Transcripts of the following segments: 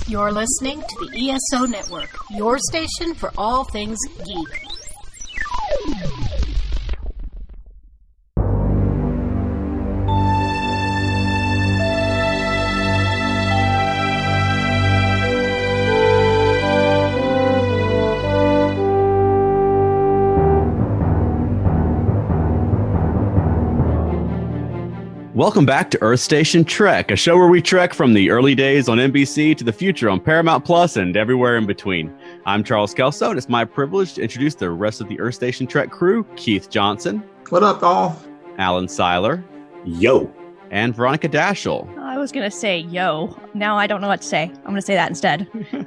You're listening to the ESO Network, your station for all things geek. Welcome back to Earth Station Trek, a show where we trek from the early days on NBC to the future on Paramount Plus and everywhere in between. I'm Charles Kelso, and it's my privilege to introduce the rest of the Earth Station Trek crew: Keith Johnson. What up, all? Alan Seiler. Yo. And Veronica Dashel. I was going to say yo. Now I don't know what to say. I'm going to say that instead.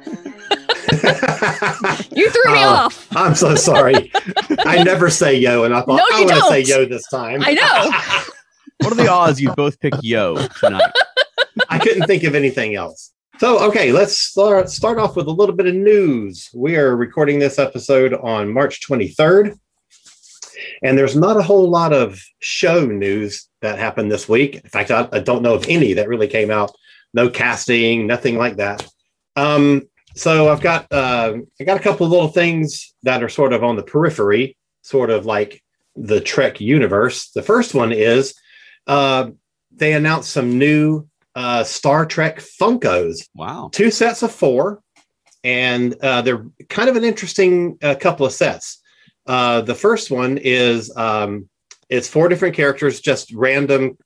You threw me off. I'm so sorry. I never say yo, and I thought I'm going to say yo this time. I know. What are the odds you both pick yo tonight? I couldn't think of anything else. So, okay, let's start off with a little bit of news. We are recording this episode on March 23rd, and there's not a whole lot of show news that happened this week. In fact, I don't know of any that really came out. No casting, nothing like that. So I've got a couple of little things that are sort of on the periphery, sort of like the Trek universe. The first one is they announced some new Star Trek Funkos. Wow. 2 sets of 4. And they're kind of an interesting couple of sets. The first one is it's 4 different characters, just random.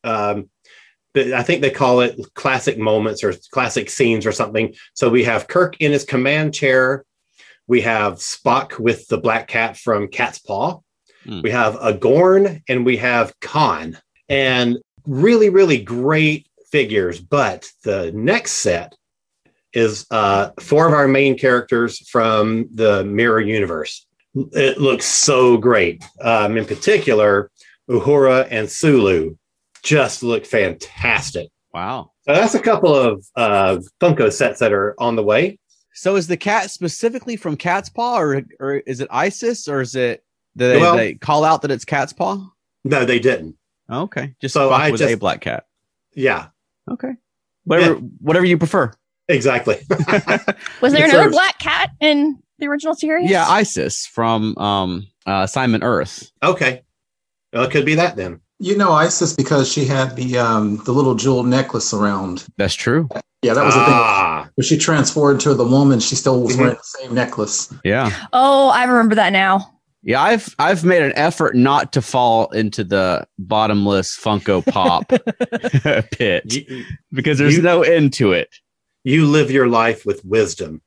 I think they call it classic moments or classic scenes or something. So we have Kirk in his command chair. We have Spock with the black cat from Cat's Paw. We have a Gorn, and we have Khan. And really, really great figures. But the next set is 4 of our main characters from the Mirror Universe. It looks so great. In particular, Uhura and Sulu just look fantastic. Wow. So that's a couple of Funko sets that are on the way. So is the cat specifically from Cat's Paw, or is it Isis, or is it... Did they call out that it's Cat's Paw? No, they didn't. Okay. Just so Spock was a black cat. Yeah. Okay. Whatever you prefer. Exactly. Was there another black cat in the original series? Yeah, Isis from Assignment Earth. Okay. Well, it could be that then. You know Isis because she had the little jeweled necklace around. That's true. Yeah, that was the thing. When she transformed to the woman, she still was wearing the same necklace. Yeah. Oh, I remember that now. Yeah, I've made an effort not to fall into the bottomless Funko Pop pit because there's no end to it. You live your life with wisdom.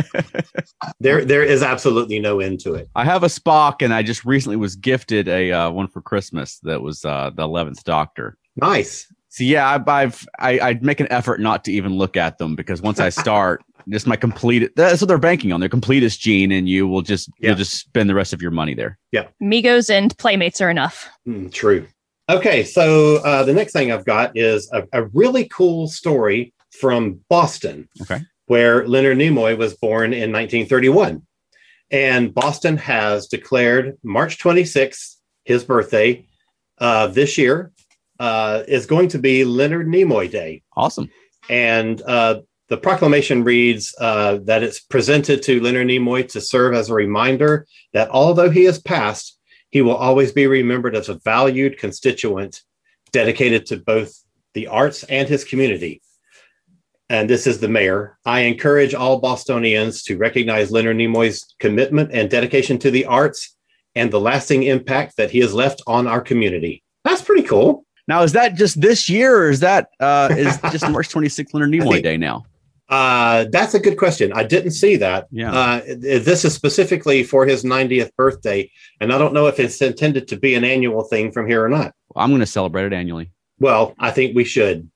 There is absolutely no end to it. I have a Spock, and I just recently was gifted a one for Christmas that was the 11th Doctor. Nice. So yeah, I'd make an effort not to even look at them because once I start, just my complete. That's what they're banking on. Their completest gene, and you'll just spend the rest of your money there. Yeah, Migos and Playmates are enough. True. Okay, so the next thing I've got is a really cool story from Boston. Okay, where Leonard Nimoy was born in 1931, and Boston has declared March 26th, his birthday, this year. Is going to be Leonard Nimoy Day. Awesome. And the proclamation reads that it's presented to Leonard Nimoy to serve as a reminder that although he has passed, he will always be remembered as a valued constituent dedicated to both the arts and his community. And this is the mayor. I encourage all Bostonians to recognize Leonard Nimoy's commitment and dedication to the arts and the lasting impact that he has left on our community. That's pretty cool. Now, is that just this year, or is that is just March 26th Leonard Nimoy Day now? That's a good question. I didn't see that. Yeah. This is specifically for his 90th birthday, and I don't know if it's intended to be an annual thing from here or not. Well, I'm going to celebrate it annually. Well, I think we should.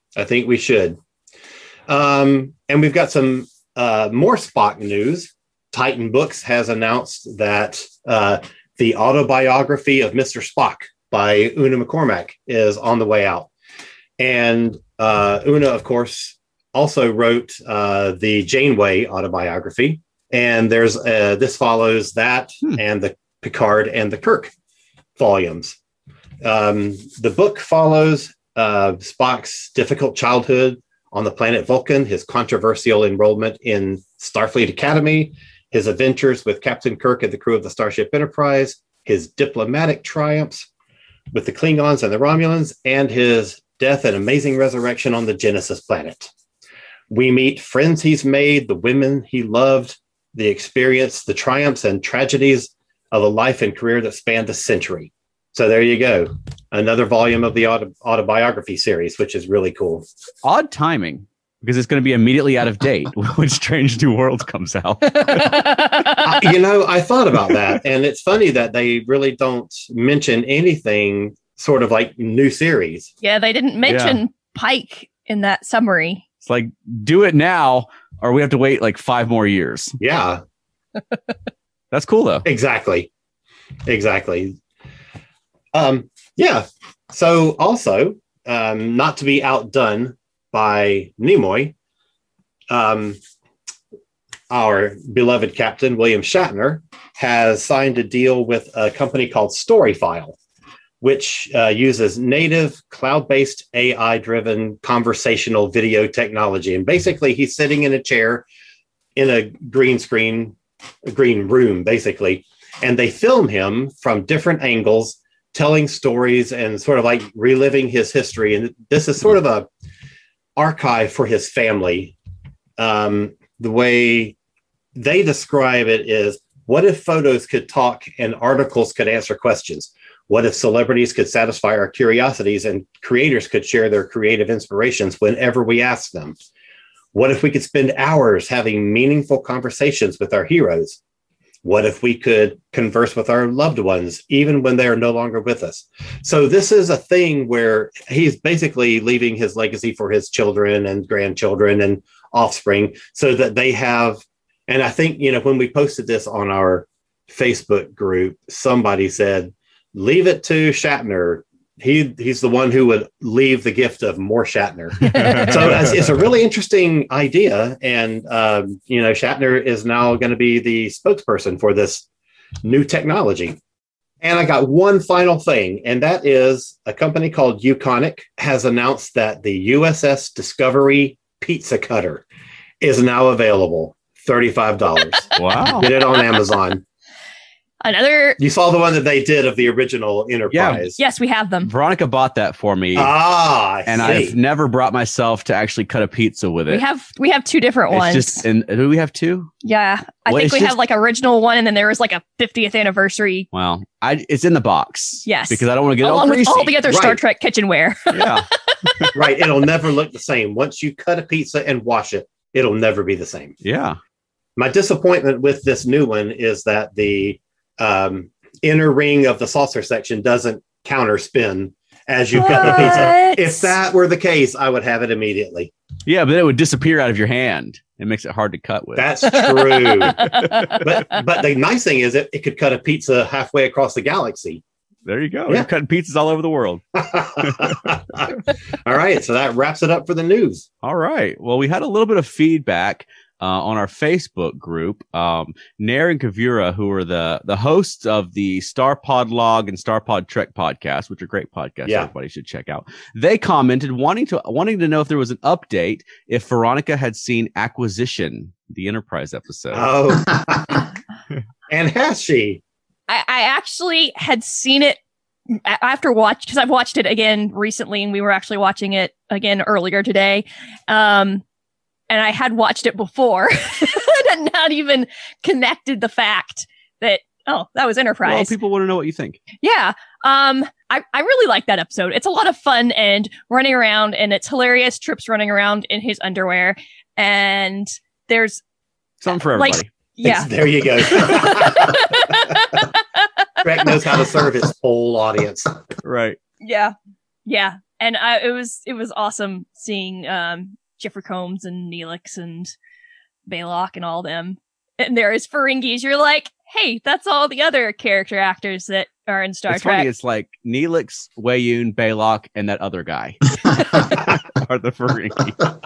And we've got some more Spock news. Titan Books has announced that the autobiography of Mr. Spock by Una McCormack is on the way out. And Una, of course, also wrote the Janeway autobiography. And there's this follows that and the Picard and the Kirk volumes. The book follows Spock's difficult childhood, on the planet Vulcan, his controversial enrollment in Starfleet Academy, his adventures with Captain Kirk and the crew of the Starship Enterprise, his diplomatic triumphs with the Klingons and the Romulans, and his death and amazing resurrection on the Genesis planet. We meet friends he's made, the women he loved, the experience, the triumphs and tragedies of a life and career that spanned a century. So there you go. Another volume of the autobiography series, which is really cool. Odd timing, because it's going to be immediately out of date when Strange New Worlds comes out. I thought about that. And it's funny that they really don't mention anything sort of like new series. Yeah, they didn't mention Pike in that summary. It's like, do it now, or we have to wait like 5 more years. Yeah. That's cool, though. Exactly. Yeah. So also, not to be outdone by Nimoy, our beloved captain, William Shatner, has signed a deal with a company called Storyfile, which uses native cloud-based AI-driven conversational video technology. And basically, he's sitting in a chair in a green room, basically. And they film him from different angles, telling stories and sort of like reliving his history. And this is sort of a archive for his family. The way they describe it is, what if photos could talk and articles could answer questions? What if celebrities could satisfy our curiosities and creators could share their creative inspirations whenever we ask them? What if we could spend hours having meaningful conversations with our heroes? What if we could converse with our loved ones, even when they are no longer with us? So this is a thing where he's basically leaving his legacy for his children and grandchildren and offspring so that they have, and I think, when we posted this on our Facebook group, somebody said, leave it to Shatner. He's the one who would leave the gift of more Shatner. So it's a really interesting idea. And, Shatner is now going to be the spokesperson for this new technology. And I got one final thing, and that is a company called Uconic has announced that the USS Discovery pizza cutter is now available. $35. Wow. Get it on Amazon. You saw the one that they did of the original Enterprise. Yes, we have them. Veronica bought that for me. And I've never brought myself to actually cut a pizza with it. We have 2 different ones. Do we have 2? Yeah. I think we have like original one, and then there was like a 50th anniversary. Well, it's in the box. Yes. Because I don't want to get along with greasy. all the other Star Trek kitchenware. Yeah. Right. It'll never look the same. Once you cut a pizza and wash it, it'll never be the same. Yeah. My disappointment with this new one is that the inner ring of the saucer section doesn't counter spin as you cut the pizza. If that were the case, I would have it immediately. Yeah, but it would disappear out of your hand. It makes it hard to cut with. That's true. but the nice thing is it could cut a pizza halfway across the galaxy. There you go. Yeah. You're cutting pizzas all over the world. All right. So that wraps it up for the news. All right. Well, we had a little bit of feedback on our Facebook group. Nair and Kavira, who are the hosts of the Starpod Log and Starpod Trek podcast, which are great podcasts, everybody should check out. They commented wanting to know if there was an update if Veronica had seen Acquisition, the Enterprise episode. Oh, and has she? I actually had seen it after because I've watched it again recently, and we were actually watching it again earlier today. And I had watched it before and not even connected the fact that, that was Enterprise. Well, people want to know what you think. Yeah. I really like that episode. It's a lot of fun and running around, and it's hilarious. Trip's running around in his underwear, and there's something for everybody. There you go. Trek knows how to serve its whole audience. Right. Yeah. Yeah. And it was awesome seeing, Jeffrey Combs and Neelix and Baylock and all them. And there is Ferengis. You're like, hey, that's all the other character actors that are in Star Trek. Funny, it's like Neelix, Weyoun, Baylock, and that other guy are the Ferengi.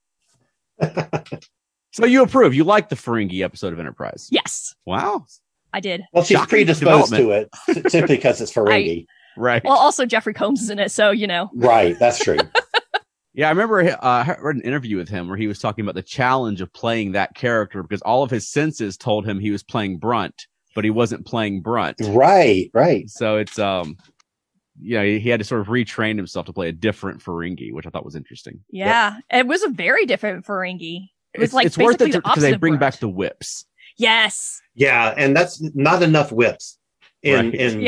So you approve? You like the Ferengi episode of Enterprise? Yes. Wow. I did. Well, she's predisposed to it simply because it's Ferengi. Right. Well, also Jeffrey Combs is in it, so Right, that's true. Yeah, I remember I read an interview with him where he was talking about the challenge of playing that character because all of his senses told him he was playing Brunt, but he wasn't playing Brunt. Right. So it's he had to sort of retrain himself to play a different Ferengi, which I thought was interesting. Yeah, it was a very different Ferengi. It was it's worth it because they bring back the whips. Yes. Yeah, and that's not enough whips in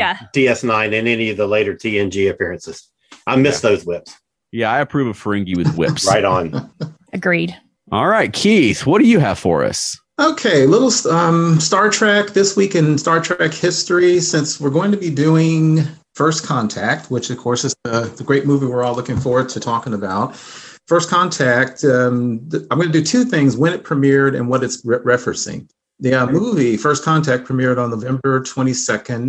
DS9 and any of the later TNG appearances. I miss those whips. Yeah, I approve of Ferengi with whips. Right on. Agreed. All right, Keith, what do you have for us? Okay, little Star Trek this week in Star Trek history, since we're going to be doing First Contact, which of course is the great movie we're all looking forward to talking about. First Contact, I'm going to do two things, when it premiered and what it's referencing. The movie First Contact premiered on November 22nd,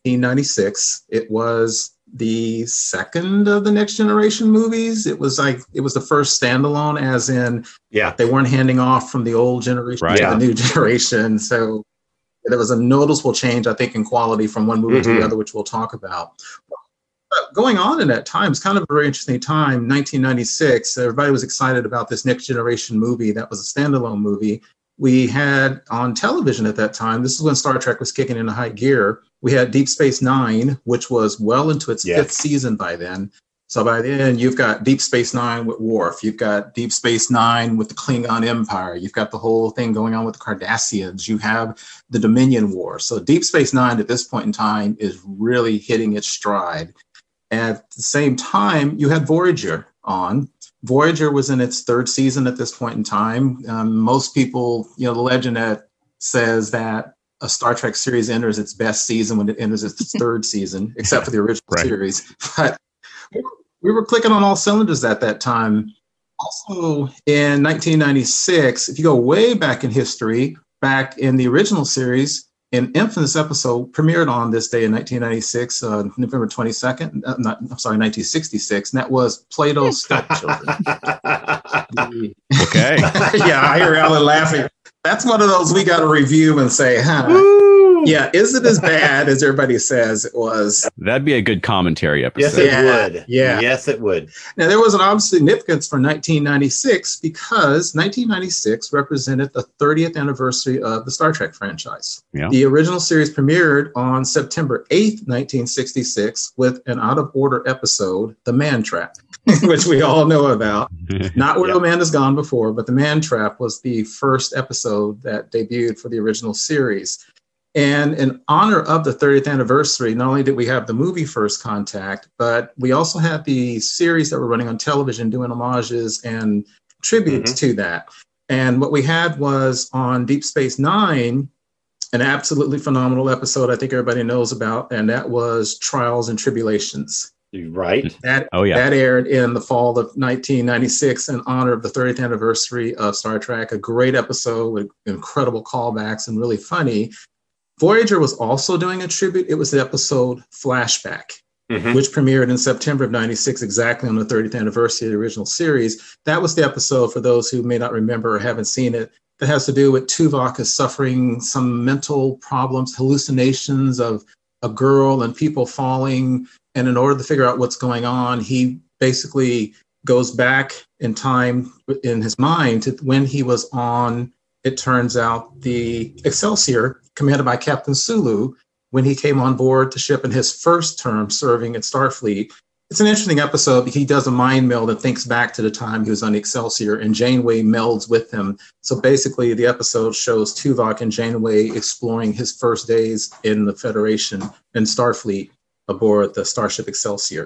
1996. It was the second of the Next Generation movies. It was the first standalone, as in they weren't handing off from the old generation to the new generation. So there was a noticeable change, I think, in quality from one movie to the other, which we'll talk about. But going on in that time, it's kind of a very interesting time, 1996. Everybody was excited about this Next Generation movie that was a standalone movie. We had on television at that time, this is when Star Trek was kicking into high gear, we had Deep Space Nine, which was well into its fifth season by then. So by then, you've got Deep Space Nine with Worf. You've got Deep Space Nine with the Klingon Empire. You've got the whole thing going on with the Cardassians. You have the Dominion War. So Deep Space Nine at this point in time is really hitting its stride. At the same time, you had Voyager on. Voyager was in its third season at this point in time. Most people, the legend that says that a Star Trek series enters its best season when it enters its third season, except for the original series. But we were clicking on all cylinders at that time. Also, in 1996, if you go way back in history, back in the original series, an infamous episode premiered on this day in 1996, November 22nd, 1966, and that was Plato's Stepchildren. Okay. Yeah, I hear Alan laughing. That's one of those we got to review and say, yeah, is it as bad as everybody says it was? That'd be a good commentary episode. Yes, it would. Yeah. Yes, it would. Now, there was an obvious significance for 1996 because 1996 represented the 30th anniversary of the Star Trek franchise. Yeah. The original series premiered on September 8th, 1966, with an out-of-order episode, The Man Trap, which we all know about. Not Where the Man Has Gone Before, but The Man Trap was the first episode that debuted for the original series. And in honor of the 30th anniversary, not only did we have the movie First Contact, but we also had the series that were running on television doing homages and tributes to that. And what we had was on Deep Space Nine, an absolutely phenomenal episode I think everybody knows about, and that was Trials and Tribulations. Right. That aired in the fall of 1996 in honor of the 30th anniversary of Star Trek. A great episode with incredible callbacks and really funny. Voyager was also doing a tribute. It was the episode Flashback, which premiered in September of 96, exactly on the 30th anniversary of the original series. That was the episode, for those who may not remember or haven't seen it, that has to do with Tuvok is suffering some mental problems, hallucinations of a girl and people falling. And in order to figure out what's going on, he basically goes back in time in his mind to when he was on, it turns out, the Excelsior, commanded by Captain Sulu, when he came on board the ship in his first term serving at Starfleet. It's an interesting episode because he does a mind meld and thinks back to the time he was on the Excelsior, and Janeway melds with him. So basically, the episode shows Tuvok and Janeway exploring his first days in the Federation and Starfleet aboard the Starship Excelsior.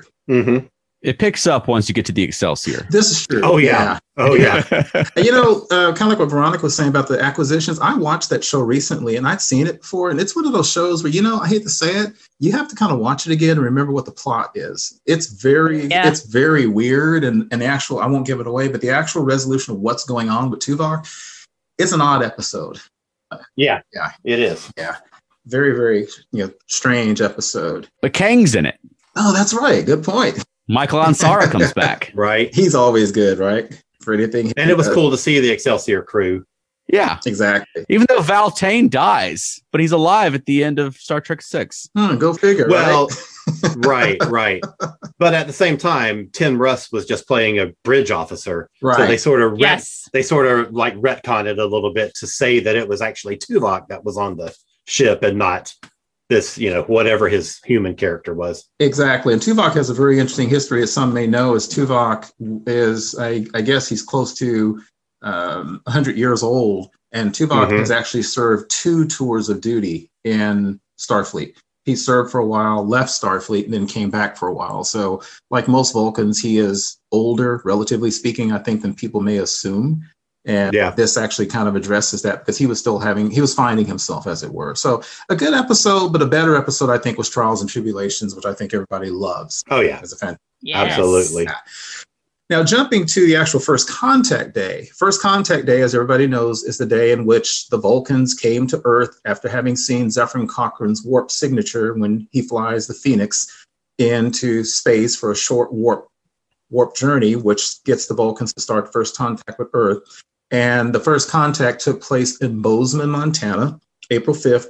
It picks up once you get to the Excelsior. This is true. Oh, yeah. Oh, yeah. And, kind of like what Veronica was saying about the acquisitions, I watched that show recently and I'd seen it before. And it's one of those shows where, I hate to say it, you have to kind of watch it again and remember what the plot is. It's very weird. And the actual, I won't give it away, but the actual resolution of what's going on with Tuvok, it's an odd episode. Yeah, it is. Yeah. Very, very, strange episode. But Kang's in it. Oh, that's right. Good point. Michael Ansara comes back. Right. He's always good, right? For anything. And it was cool to see the Excelsior crew. Yeah. Exactly. Even though Val Tane dies, but he's alive at the end of Star Trek 6. Go figure. Well, Right. But at the same time, Tim Russ was just playing a bridge officer. Right. So they sort of Yes. they sort of like retconned it a little bit to say that it was actually Tuvok that was on the ship and not this, whatever his human character was. Exactly. And Tuvok has a very interesting history, as some may know, as Tuvok is, I guess he's close to 100 years old. And Tuvok has actually served 2 tours of duty in Starfleet. He served for a while, left Starfleet, and then came back for a while. So like most Vulcans, he is older, relatively speaking, I think, than people may assume. And this actually kind of addresses that, because he was finding himself, as it were. So a good episode, but a better episode, I think, was Trials and Tribulations, which I think everybody loves. Oh, yeah. As a fan. Yes. Absolutely. Yeah. Now, jumping to the actual First Contact Day. First Contact Day, as everybody knows, is the day in which the Vulcans came to Earth after having seen Zefram Cochrane's warp signature when he flies the Phoenix into space for a short warp journey, which gets the Vulcans to start first contact with Earth. And the first contact took place in Bozeman, Montana, April 5th,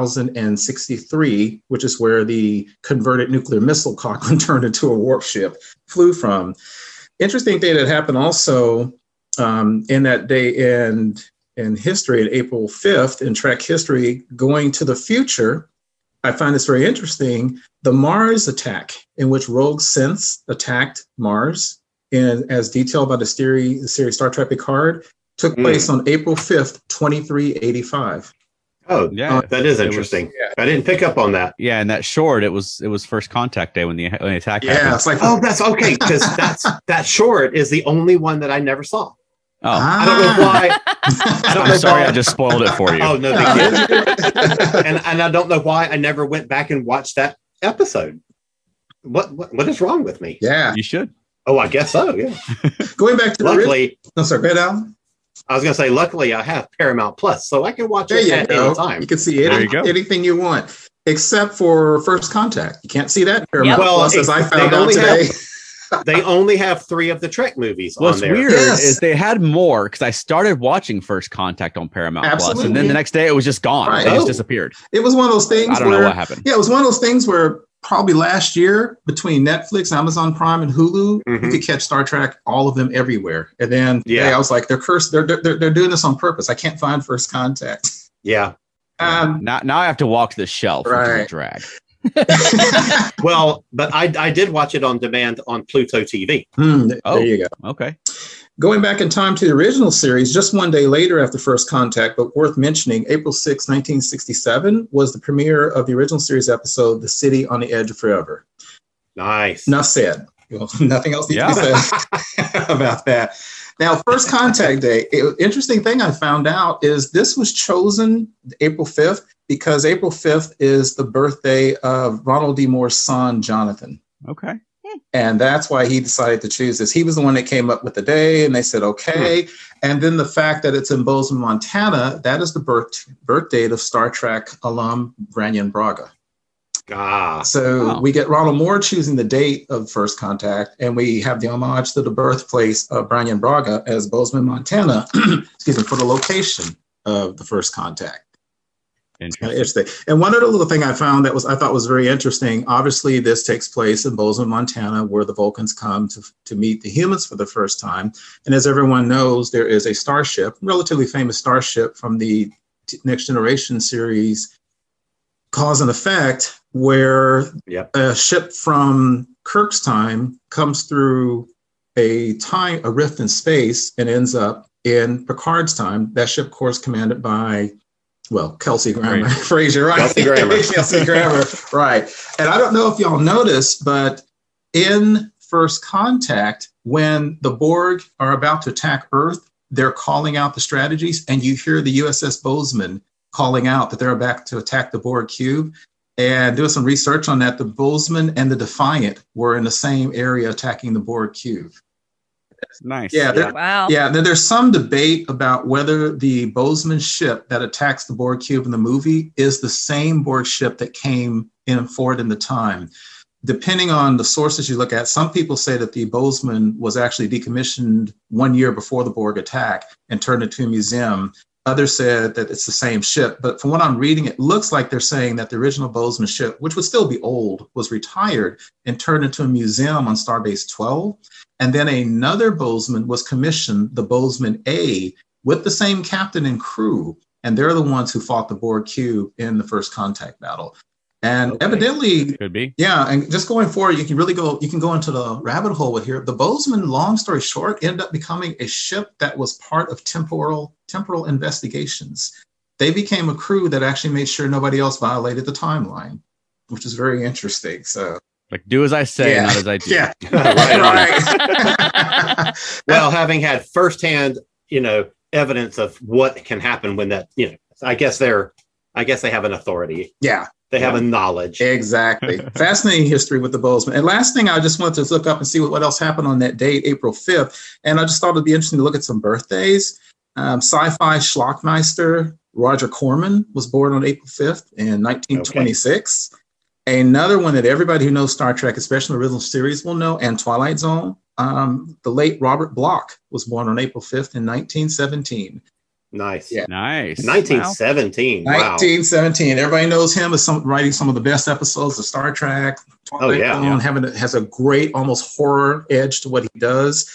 2063, which is where the converted nuclear missile Cochrane turned into a warp ship flew from. Interesting thing that happened also in that day in history, in April 5th, in Trek history, going to the future. I find this very interesting. The Mars attack, in which Rogue Synths attacked Mars, and as detailed by the series Star Trek Picard, took place on April 5th, 2385. Oh, yeah, that is interesting. I didn't pick up on that. Yeah, and that short, it was First Contact Day when the attack happened. Yeah, it's like, that's okay, because that short is the only one that I never saw. Oh, I don't know why. I'm sorry, I just spoiled it for you. Oh, no, big deal. and I don't know why I never went back and watched that episode. What is wrong with me? Yeah, you should. Oh, I guess so. Yeah. Going back to luckily, no, sorry, go ahead, Alan. I was going to say, luckily, I have Paramount Plus, so I can watch it at any time. You can see anything you want, except for First Contact. You can't see that in Paramount Plus, as I found out today. They only have 3 of the Trek movies on there. What's weird is they had more, because I started watching First Contact on Paramount Plus, and then the next day it was just gone. Right. They just disappeared. It was one of those things. I don't know what happened. Yeah, it was one of those things where probably last year, between Netflix, Amazon Prime, and Hulu, you could catch Star Trek, all of them everywhere. And then I was like, they're cursed. They're doing this on purpose. I can't find First Contact. Yeah. Now I have to walk the shelf, which is a drag. Well, but I did watch it on demand on Pluto TV. There you go. Okay. Going back in time to the original series, just one day later after First Contact, but worth mentioning, April 6, 1967 was the premiere of the original series episode, The City on the Edge of Forever. Nice. Enough said. Well, nothing else needs to be said about that. Now, First Contact Day, interesting thing I found out is this was chosen April 5th because April 5th is the birthday of Ronald D. Moore's son, Jonathan. Okay. And that's why he decided to choose this. He was the one that came up with the day, and they said, okay. And then the fact that it's in Bozeman, Montana, that is the birth date of Star Trek alum Branyan Braga. So we get Ronald Moore choosing the date of First Contact, and we have the homage to the birthplace of Branyan Braga as Bozeman, Montana, for the location of the First Contact. Interesting. And one other little thing I found that I thought was very interesting. Obviously, this takes place in Bozeman, Montana, where the Vulcans come to meet the humans for the first time. And as everyone knows, there is a starship, relatively famous starship from the Next Generation series, Cause and Effect, where a ship from Kirk's time comes through a rift in space and ends up in Picard's time. That ship, of course, commanded by Kelsey Grammer, Fraser, right? Kelsey Grammer, right. And I don't know if y'all noticed, but in First Contact, when the Borg are about to attack Earth, they're calling out the strategies, and you hear the USS Bozeman calling out that they're about to attack the Borg cube. And doing some research on that, the Bozeman and the Defiant were in the same area attacking the Borg cube. Nice. Wow. Yeah, then there's some debate about whether the Bozeman ship that attacks the Borg cube in the movie is the same Borg ship that came in forward in the time. Depending on the sources you look at, some people say that the Bozeman was actually decommissioned 1 year before the Borg attack and turned into a museum. Others said that it's the same ship, but from what I'm reading, it looks like they're saying that the original Bozeman ship, which would still be old, was retired and turned into a museum on Starbase 12. And then another Bozeman was commissioned, the Bozeman A, with the same captain and crew. And they're the ones who fought the Borg cube in the first contact battle. And evidently, could be. Yeah, and just going forward, you can go into the rabbit hole with here. The Bozeman, long story short, ended up becoming a ship that was part of temporal investigations. They became a crew that actually made sure nobody else violated the timeline, which is very interesting. So, like, do as I say, not as I do. Yeah, right. Well, having had firsthand, evidence of what can happen when that, I guess they have an authority. Yeah. They have a knowledge. Exactly. Fascinating history with the Bozeman. And last thing, I just wanted to look up and see what else happened on that date, April 5th. And I just thought it'd be interesting to look at some birthdays. Sci-fi schlockmeister Roger Corman was born on April 5th in 1926. Okay. Another one that everybody who knows Star Trek, especially the original series, will know, and Twilight Zone. The late Robert Bloch was born on April 5th in 1917. Nice. Yeah. Nice. 1917. Wow. 1917. Everybody knows him as writing some of the best episodes of Star Trek. Twilight Zone has a great, almost horror edge to what he does.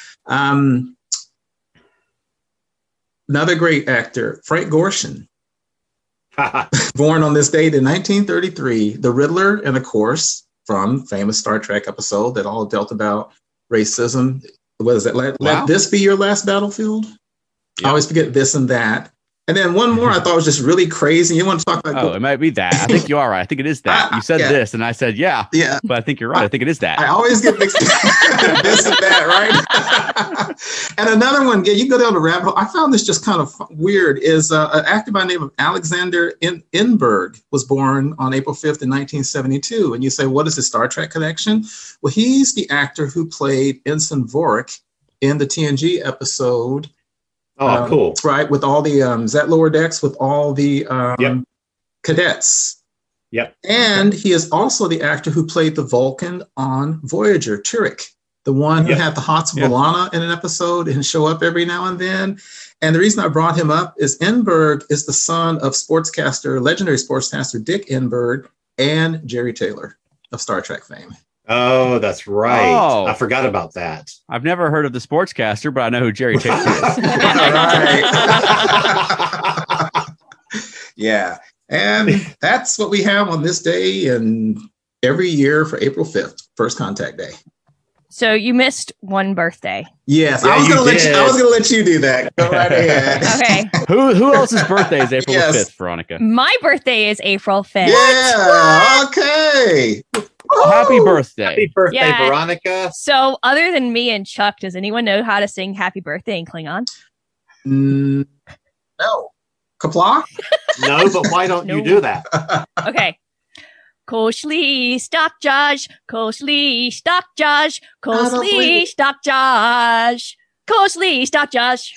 Another great actor, Frank Gorshin, born on this date in 1933. The Riddler, and of course, from famous Star Trek episode that all dealt about racism. What is it? Let this be your last battlefield. I always forget this and that. And then one more I thought was just really crazy. You want to talk about? It might be that. I think you are right. I think it is that. You said this, and I said yeah. But I think you're right. I think it is that. I always get mixed up this and that, right? And another one, you can go down the rabbit hole. I found this just kind of weird. Is an actor by the name of Alexander Enberg was born on April 5th in 1972. And you say, what is the Star Trek connection? Well, he's the actor who played Ensign Vorik in the TNG episode. Oh, cool. Right, with all the Zet Lower Decks, with all the cadets. Yep. And he is also the actor who played the Vulcan on Voyager, Turek, the one who had the Hots of B'Elanna in an episode and show up every now and then. And the reason I brought him up is Enberg is the son of legendary sportscaster Dick Enberg and Jerry Taylor of Star Trek fame. Oh, that's right. I forgot about that. I've never heard of the sportscaster, but I know who Jerry Taylor is. Yeah. And that's what we have on this day and every year for April 5th, First Contact Day. So you missed one birthday. Yes, yeah, I was going to let you do that. Go right ahead. Okay. Who else's birthday is April 5th, Veronica? My birthday is April 5th. Yeah. Okay. Happy birthday. Happy birthday, Veronica. So other than me and Chuck, does anyone know how to sing Happy Birthday in Klingon? No. Kapla? No, but why don't you do that? Okay. Koshli stock Josh, Koshli stock Josh, Koshli stock Josh, Koshli stock Josh.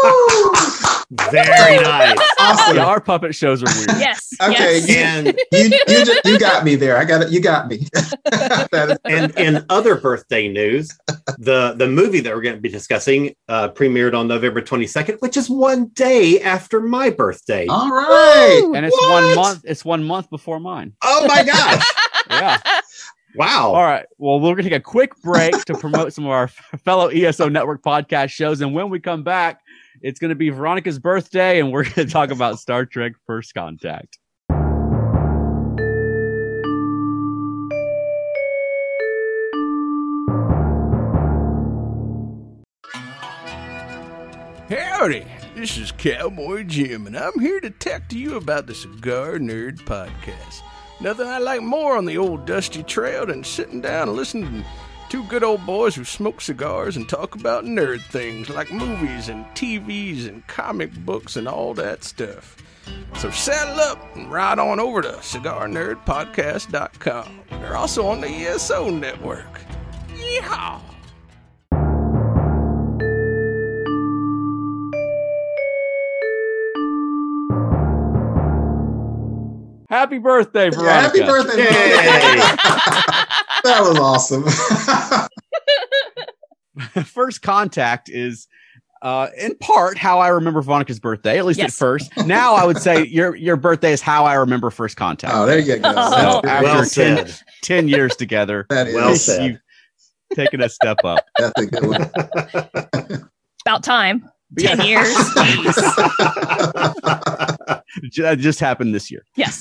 Very nice. Awesome. Yeah, our puppet shows are weird. Yes. Okay. Yes. And you got me there. I got it. You got me. And in other birthday news, the movie that we're going to be discussing premiered on November 22nd, which is one day after my birthday. All right. And it's 1 month. It's 1 month before mine. Oh my gosh. Yeah. Wow. All right. Well, we're going to take a quick break to promote some of our fellow ESO Network podcast shows. And when we come back, it's going to be Veronica's birthday, and we're going to talk about Star Trek First Contact. Howdy, this is Cowboy Jim, and I'm here to talk to you about the Cigar Nerd Podcast. Nothing I like more on the old dusty trail than sitting down and listening to two good old boys who smoke cigars and talk about nerd things like movies and TVs and comic books and all that stuff. So saddle up and ride on over to CigarNerdPodcast.com. They're also on the ESO Network. Yeehaw! Happy birthday, Veronica. Happy birthday. That was awesome. First Contact is in part how I remember Veronica's birthday, at least at first. Now I would say your birthday is how I remember First Contact. Oh, there you go. So after Well said. 10 years together, That is Well said. you've taken a step up. That's a good one. About time. 10 years. Jeez. That just happened this year. Yes.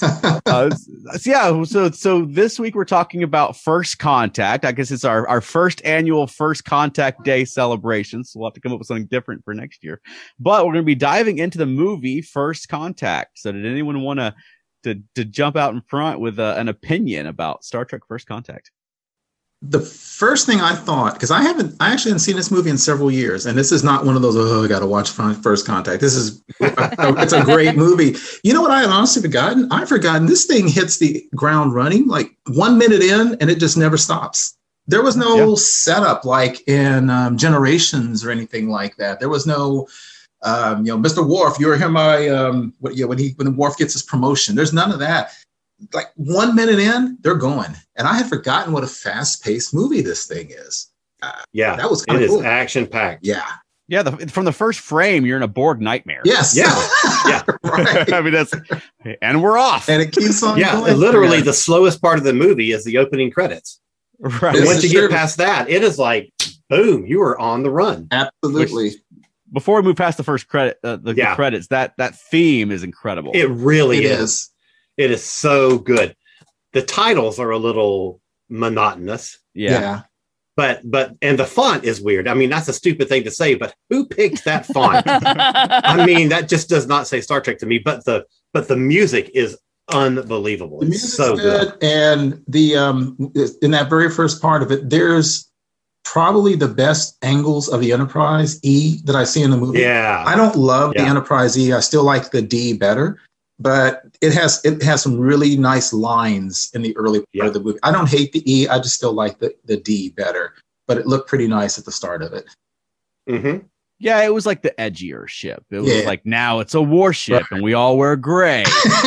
So this week we're talking about First Contact. I guess it's our first annual First Contact Day celebration. So we'll have to come up with something different for next year. But we're going to be diving into the movie First Contact. So did anyone want to jump out in front with an opinion about Star Trek First Contact? The first thing I thought, because I actually haven't seen this movie in several years, and this is not one of those, I got to watch First Contact. This is, it's a great movie. You know what I had honestly forgotten? I've forgotten this thing hits the ground running like 1 minute in, and it just never stops. There was no setup like in Generations or anything like that. There was no, Mr. Worf, you were here when Worf gets his promotion. There's none of that. Like 1 minute in, they're going. And I had forgotten what a fast-paced movie this thing is. That was kind of cool. It is action-packed. Yeah. Yeah, from the first frame, you're in a Borg nightmare. Yes. Yeah. Right. I mean, and we're off. And it keeps on going. Literally the slowest part of the movie is the opening credits. Right. And once you get past that, it is like, boom, you are on the run. Absolutely. Before we move past the first credit, the credits, that theme is incredible. It really is. It is so good. The titles are a little monotonous. Yeah. But the font is weird. I mean, that's a stupid thing to say, but who picked that font? I mean, that just does not say Star Trek to me, but the music is unbelievable. The it's music's so good. And the in that very first part of it, there's probably the best angles of the Enterprise E that I see in the movie. Yeah. I don't love the Enterprise E. I still like the D better. But it has some really nice lines in the early part of the movie. I don't hate the E. I just still like the D better. But it looked pretty nice at the start of it. Mm-hmm. Yeah, it was like the edgier ship. It was like, now it's a warship and we all wear gray.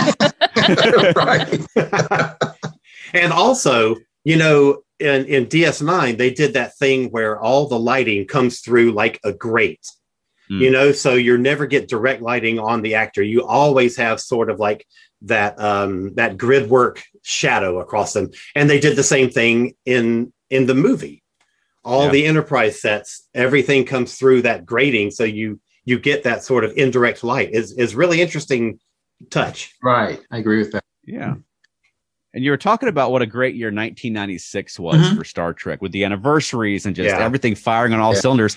Right. And also, in DS9, they did that thing where all the lighting comes through like a grate. So you never get direct lighting on the actor. You always have sort of like that grid work shadow across them. And they did the same thing in the movie. All the Enterprise sets, everything comes through that grating. So you get that sort of indirect light. Is really interesting touch. Right. I agree with that. Yeah. And you were talking about what a great year 1996 was for Star Trek with the anniversaries and just everything firing on all cylinders.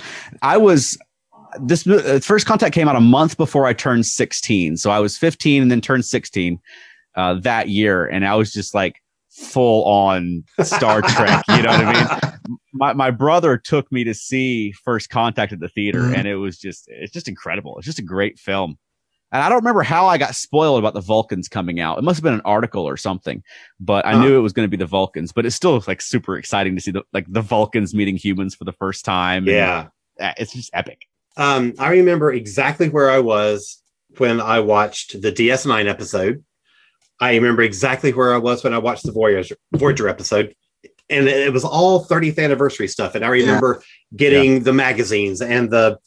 This First Contact came out a month before I turned 16. So I was 15 and then turned 16 that year. And I was just like full on Star Trek. You know what I mean? My brother took me to see First Contact at the theater and it's just incredible. It's just a great film. And I don't remember how I got spoiled about the Vulcans coming out. It must have been an article or something, but I knew it was going to be the Vulcans, but it's still like super exciting to see the Vulcans meeting humans for the first time. Yeah. And, it's just epic. I remember exactly where I was when I watched the DS9 episode. I remember exactly where I was when I watched the Voyager episode. And it was all 30th anniversary stuff. And I remember getting the magazines and the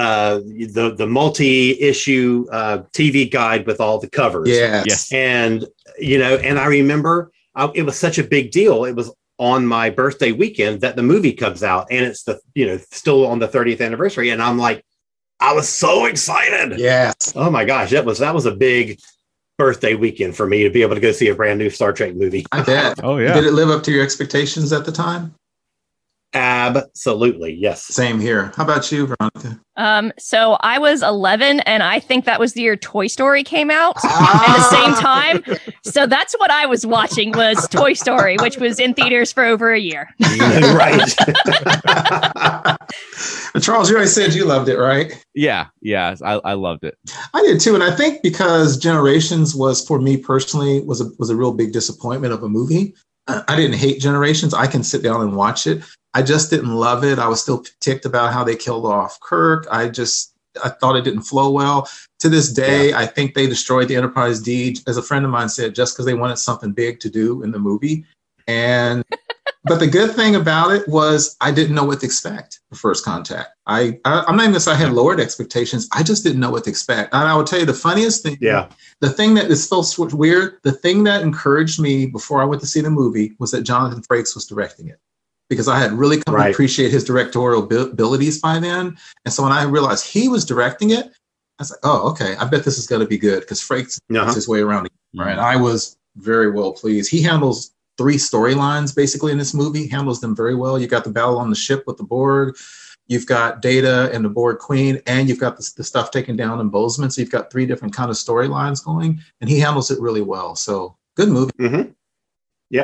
multi-issue TV guide with all the covers. Yes. And, and I remember it was such a big deal. It was on my birthday weekend that the movie comes out and it's still on the 30th anniversary. And I'm like, I was so excited. Yes. Oh my gosh. That was a big birthday weekend for me to be able to go see a brand new Star Trek movie. I bet. Oh yeah. Did it live up to your expectations at the time? Absolutely. Yes. Same here. How about you, Veronica? So I was 11 and I think that was the year Toy Story came out at the same time. So that's what I was watching was Toy Story, which was in theaters for over a year. Right. Charles, you already said you loved it, right? Yeah. I loved it. I did too. And I think because Generations was, for me personally, was a real big disappointment of a movie. I didn't hate Generations. I can sit down and watch it. I just didn't love it. I was still ticked about how they killed off Kirk. I thought it didn't flow well. To this day, I think they destroyed the Enterprise D, as a friend of mine said, just because they wanted something big to do in the movie. But the good thing about it was I didn't know what to expect for First Contact. I'm not even gonna say I had lowered expectations. I just didn't know what to expect. And I would tell you the funniest thing. Yeah. The thing that is so weird, the thing that encouraged me before I went to see the movie was that Jonathan Frakes was directing it, because I had really come to appreciate his directorial abilities by then. And so when I realized he was directing it, I was like, oh, okay, I bet this is going to be good, because Frakes knows his way around it. Right. I was very well pleased. He handles 3 storylines basically in this movie, handles them very well. You got the battle on the ship with the Borg, you've got Data and the Borg Queen, and you've got the stuff taken down in Bozeman. So you've got 3 different kind of storylines going, and he handles it really well. So good movie. Mm-hmm. Yeah.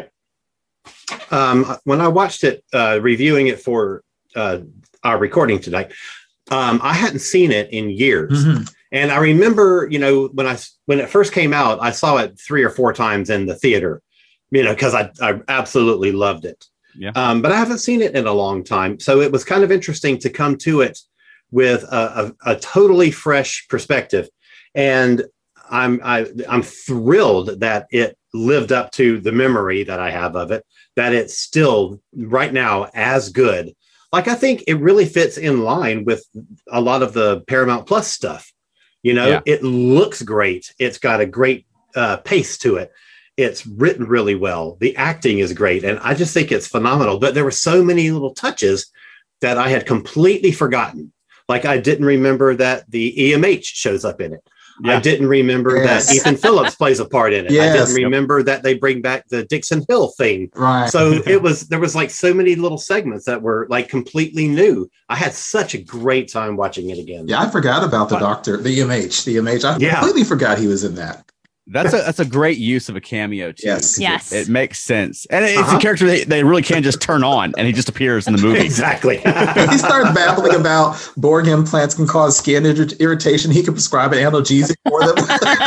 When I watched it, reviewing it for our recording tonight, I hadn't seen it in years. Mm-hmm. And I remember, when it first came out, I saw it 3 or 4 times in the theater, because I absolutely loved it. Yeah. But I haven't seen it in a long time. So it was kind of interesting to come to it with a totally fresh perspective. And I'm thrilled that it lived up to the memory that I have of it, that it's still right now as good. Like, I think it really fits in line with a lot of the Paramount Plus stuff. It looks great. It's got a great pace to it. It's written really well. The acting is great. And I just think it's phenomenal. But there were so many little touches that I had completely forgotten. Like, I didn't remember that the EMH shows up in it. Yeah. I didn't remember that Ethan Phillips plays a part in it. I didn't remember that they bring back the Dixon Hill theme. Right. So there was like so many little segments that were like completely new. I had such a great time watching it again. Yeah, I forgot about the EMH. I completely forgot he was in that. That's a great use of a cameo too. Yes. It makes sense. And it's a character they really can't just turn on, and he just appears in the movie. Exactly. He starts babbling about Borg implants can cause skin irritation. He can prescribe an analgesic for them.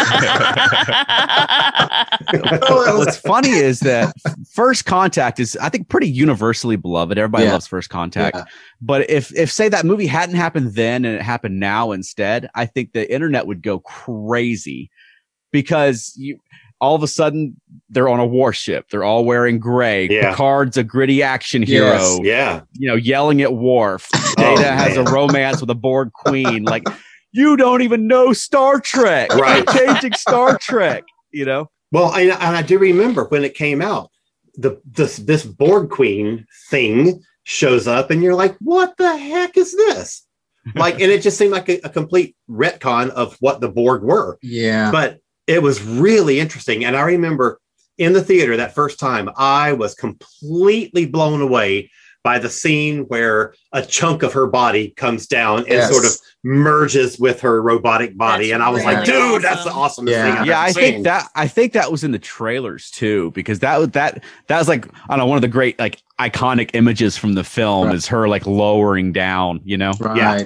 What's funny is that First Contact is, I think, pretty universally beloved. Everybody loves First Contact. Yeah. But if say that movie hadn't happened then and it happened now instead, I think the internet would go crazy. Because all of a sudden they're on a warship. They're all wearing gray. Yeah. Picard's a gritty action hero. Yes. Yeah. Yelling at Worf. Data has a romance with a Borg queen. Like, you don't even know Star Trek. Right. You're changing Star Trek, Well, and I do remember when it came out, this Borg queen thing shows up and you're like, what the heck is this? Like, and it just seemed like a complete retcon of what the Borg were. Yeah. But it was really interesting. And I remember in the theater that first time, I was completely blown away by the scene where a chunk of her body comes down and sort of merges with her robotic body. And I was like, dude, awesome. That's the awesomest thing I've ever seen. I think that was in the trailers too, because that was like, I don't know, one of the great, like, iconic images from the film is her like lowering down, Right. Yeah.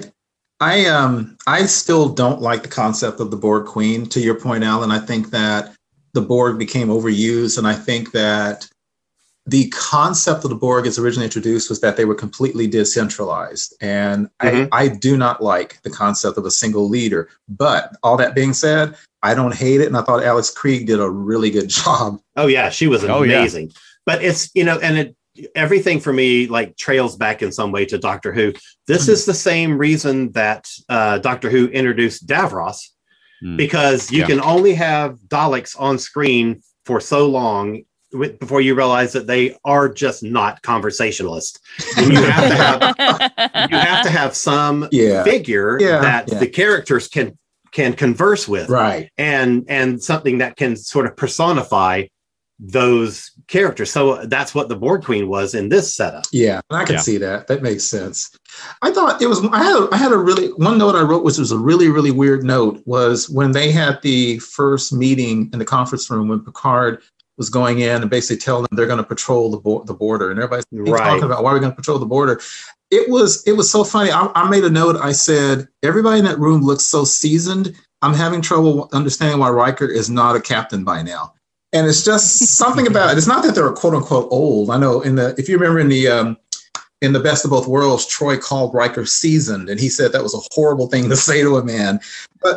I still don't like the concept of the Borg Queen. To your point, Alan, I think that the Borg became overused, and I think that the concept of the Borg as originally introduced was that they were completely decentralized. And I do not like the concept of a single leader. But all that being said, I don't hate it. And I thought Alex Krieg did a really good job. Oh, yeah. She was amazing. Yeah. But it's, everything for me like trails back in some way to Doctor Who. This is the same reason that Doctor Who introduced Davros, because you can only have Daleks on screen for so long before you realize that they are just not conversationalists. And you have to have some figure that the characters can converse with, right? And something that can sort of personify those characters. So that's what the Borg Queen was in this setup. Yeah, I can see that. That makes sense. I thought it was. I had a really one note I wrote, which was a really, really weird note, was when they had the first meeting in the conference room when Picard was going in and basically telling them they're going to patrol the border, and everybody's talking about why we're going to patrol the border. It was so funny. I made a note. I said, everybody in that room looks so seasoned. I'm having trouble understanding why Riker is not a captain by now. And it's just something about it. It's not that they're quote unquote old. I know if you remember in the Best of Both Worlds, Troy called Riker seasoned, and he said that was a horrible thing to say to a man. But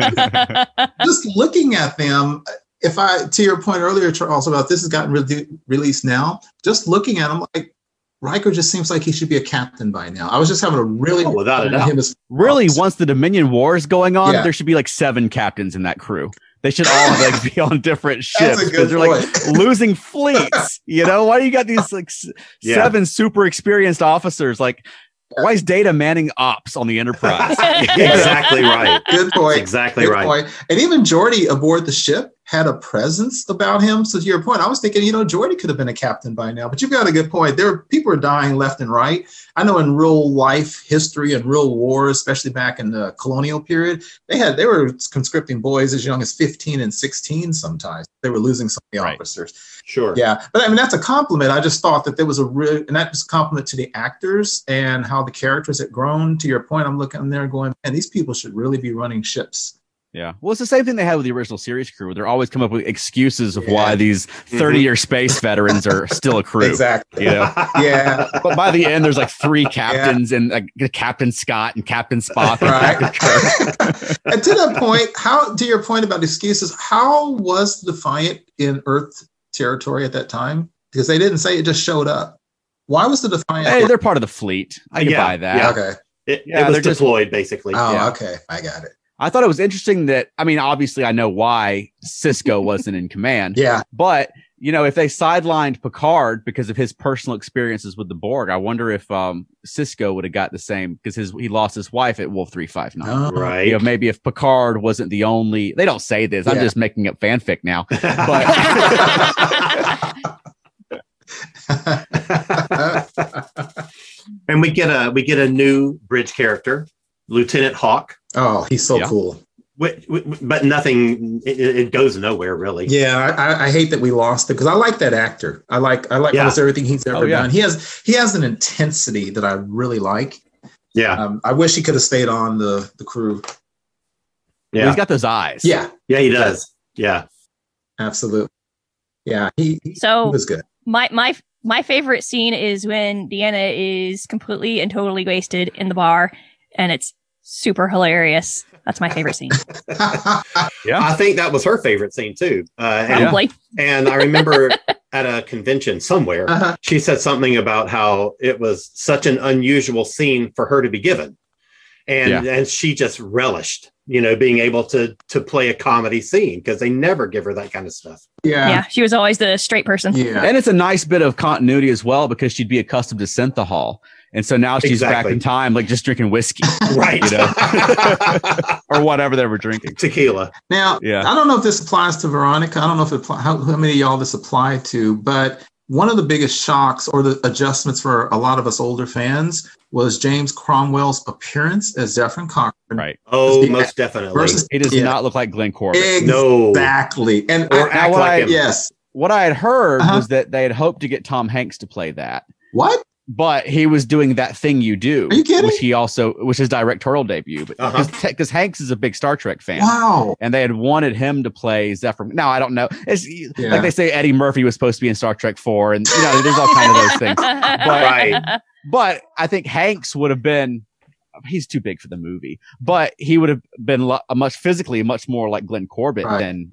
just looking at them, to your point earlier, Charles, about this has gotten released now, just looking at them, like, Riker just seems like he should be a captain by now. I was just having a really without a doubt. Really, once the Dominion War is going on, Yeah. there should be like 7 captains in that crew. They should all like be on different ships That's a because good they're like losing fleets. You know, why do you got these like 7 super experienced officers? Like, why is Data manning ops on the Enterprise? Exactly right. Good point. That's exactly Good right. point. And even Geordi aboard the ship had a presence about him. So to your point, I was thinking, Geordi could have been a captain by now. But you've got a good point. People are dying left and right. I know in real life history and real wars, especially back in the colonial period, they were conscripting boys as young as 15 and 16 sometimes. They were losing so many officers. Sure. Yeah. But I mean, that's a compliment. I just thought that there was and that was a compliment to the actors and how the characters had grown. To your point, I'm looking there going, man, these people should really be running ships. Yeah. Well, it's the same thing they had with the original series crew. They're always come up with excuses of why these 30-year space veterans are still a crew. Exactly. You know? Yeah. But by the end, there's like 3 captains and like Captain Scott and Captain Spock. Right. And Captain Kirk. And to that point, to your point about excuses, how was Defiant in Earth territory at that time? Because they didn't say it just showed up. Why was the Defiant? Hey, they're part of the fleet. I can buy that. Yeah. Okay. It was deployed, basically. Oh, okay. I got it. I thought it was interesting that, I mean, obviously I know why Sisko wasn't in command. Yeah. But, if they sidelined Picard because of his personal experiences with the Borg, I wonder if Sisko would have got the same because he lost his wife at Wolf 359. Oh, Right. Maybe if Picard wasn't the only, they don't say this. I'm Yeah. just making up fanfic now. But And we get a new bridge character, Lieutenant Hawk. Oh, he's so cool. But nothing. It goes nowhere really. Yeah, I hate that we lost it because I like that actor. I like almost everything he's ever done. He has an intensity that I really like. Yeah. I wish he could have stayed on the crew. he's got those eyes. Yeah. Yeah, he does. Yeah. Absolutely. Yeah, he was good. My favorite scene is when Deanna is completely and totally wasted in the bar, and it's super hilarious. That's my favorite scene. Yeah. I think that was her favorite scene too. Probably. And I remember at a convention somewhere, she said something about how it was such an unusual scene for her to be given. And she just relished, being able to play a comedy scene because they never give her that kind of stuff. Yeah. She was always the straight person. Yeah. And it's a nice bit of continuity as well because she'd be accustomed to synthahol. And so now she's back in time, like just drinking whiskey. Right. Or whatever they were drinking. Tequila. Now, I don't know if this applies to Veronica. I don't know if how many of y'all this applied to, but one of the biggest shocks or the adjustments for a lot of us older fans was James Cromwell's appearance as Zefram Cochrane. Right. Oh, most definitely. He does not look like Glenn Corbett. Exactly. And or act like him. Yes. What I had heard was that they had hoped to get Tom Hanks to play that. What? But he was doing That Thing You Do. Are you kidding? Which his directorial debut. But because Hanks is a big Star Trek fan. Wow. And they had wanted him to play Zefram. Now, I don't know. It's like they say Eddie Murphy was supposed to be in Star Trek 4. And, there's all kind of those things. But I think Hanks would have been, he's too big for the movie, but he would have been much more like Glenn Corbett than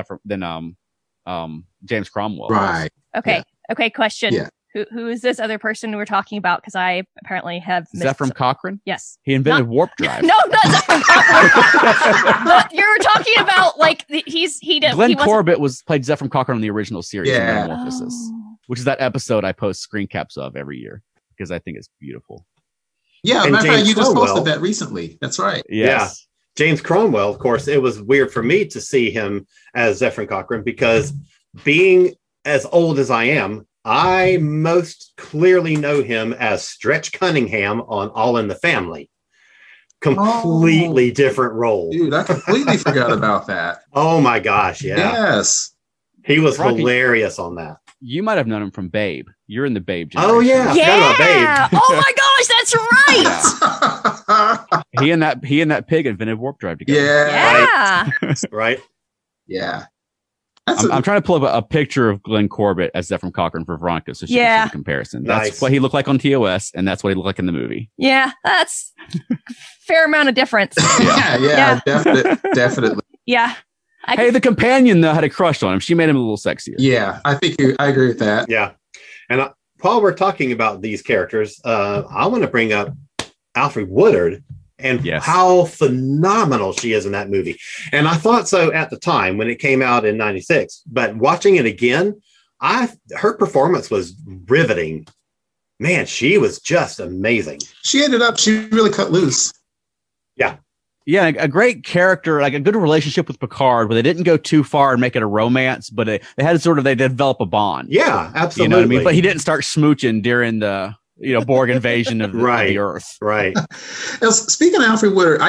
James Cromwell. Right. Okay. Yeah. Okay. Question. Yeah. Who is this other person we're talking about? Because I apparently have missed Zefram Cochrane? Yes. He invented warp drive. No, not Zefram Cochrane. But you're talking about like Glenn Corbett played Zefram Cochrane in the original series of Yeah. Metamorphosis, which is that episode I post screen caps of every year because I think it's beautiful. Yeah, And matter of fact, James you just Cromwell. posted that recently. That's right. Yes. Yeah. James Cromwell, of course, it was weird for me to see him as Zefram Cochrane because being as old as I am, I most clearly know him as Stretch Cunningham on All in the Family. Completely different role. Dude, I completely forgot about that. Oh my gosh, yeah. Yes. He was Rocky. hilarious on that. You might have known him from Babe. You're in the Babe generation. Oh yeah. Yeah. Oh my gosh, that's right. He and that pig invented warp drive together. Yeah. Yeah. Right? Yeah. I'm trying to pull up a picture of Glenn Corbett as Zefram Cochrane for Veronica so she can see the comparison. That's Nice. what he looked like on TOS, and that's what he looked like in the movie. Yeah. That's fair amount of difference. Yeah. Definitely. Yeah. Hey, the companion though had a crush on him. She made him a little sexier. Yeah, I think I agree with that. Yeah. And while we're talking about these characters, I want to bring up Alfre Woodard and how phenomenal she is in that movie. And I thought so at the time when it came out in 96, but watching it again, her performance was riveting. Man, she was just amazing. She really cut loose. Yeah. Yeah, a great character, like a good relationship with Picard, where they didn't go too far and make it a romance, but they had they develop a bond. Yeah, absolutely. You know what I mean? But he didn't start smooching during the Borg invasion of the Earth. Right. Now, speaking of Alfre Woodard,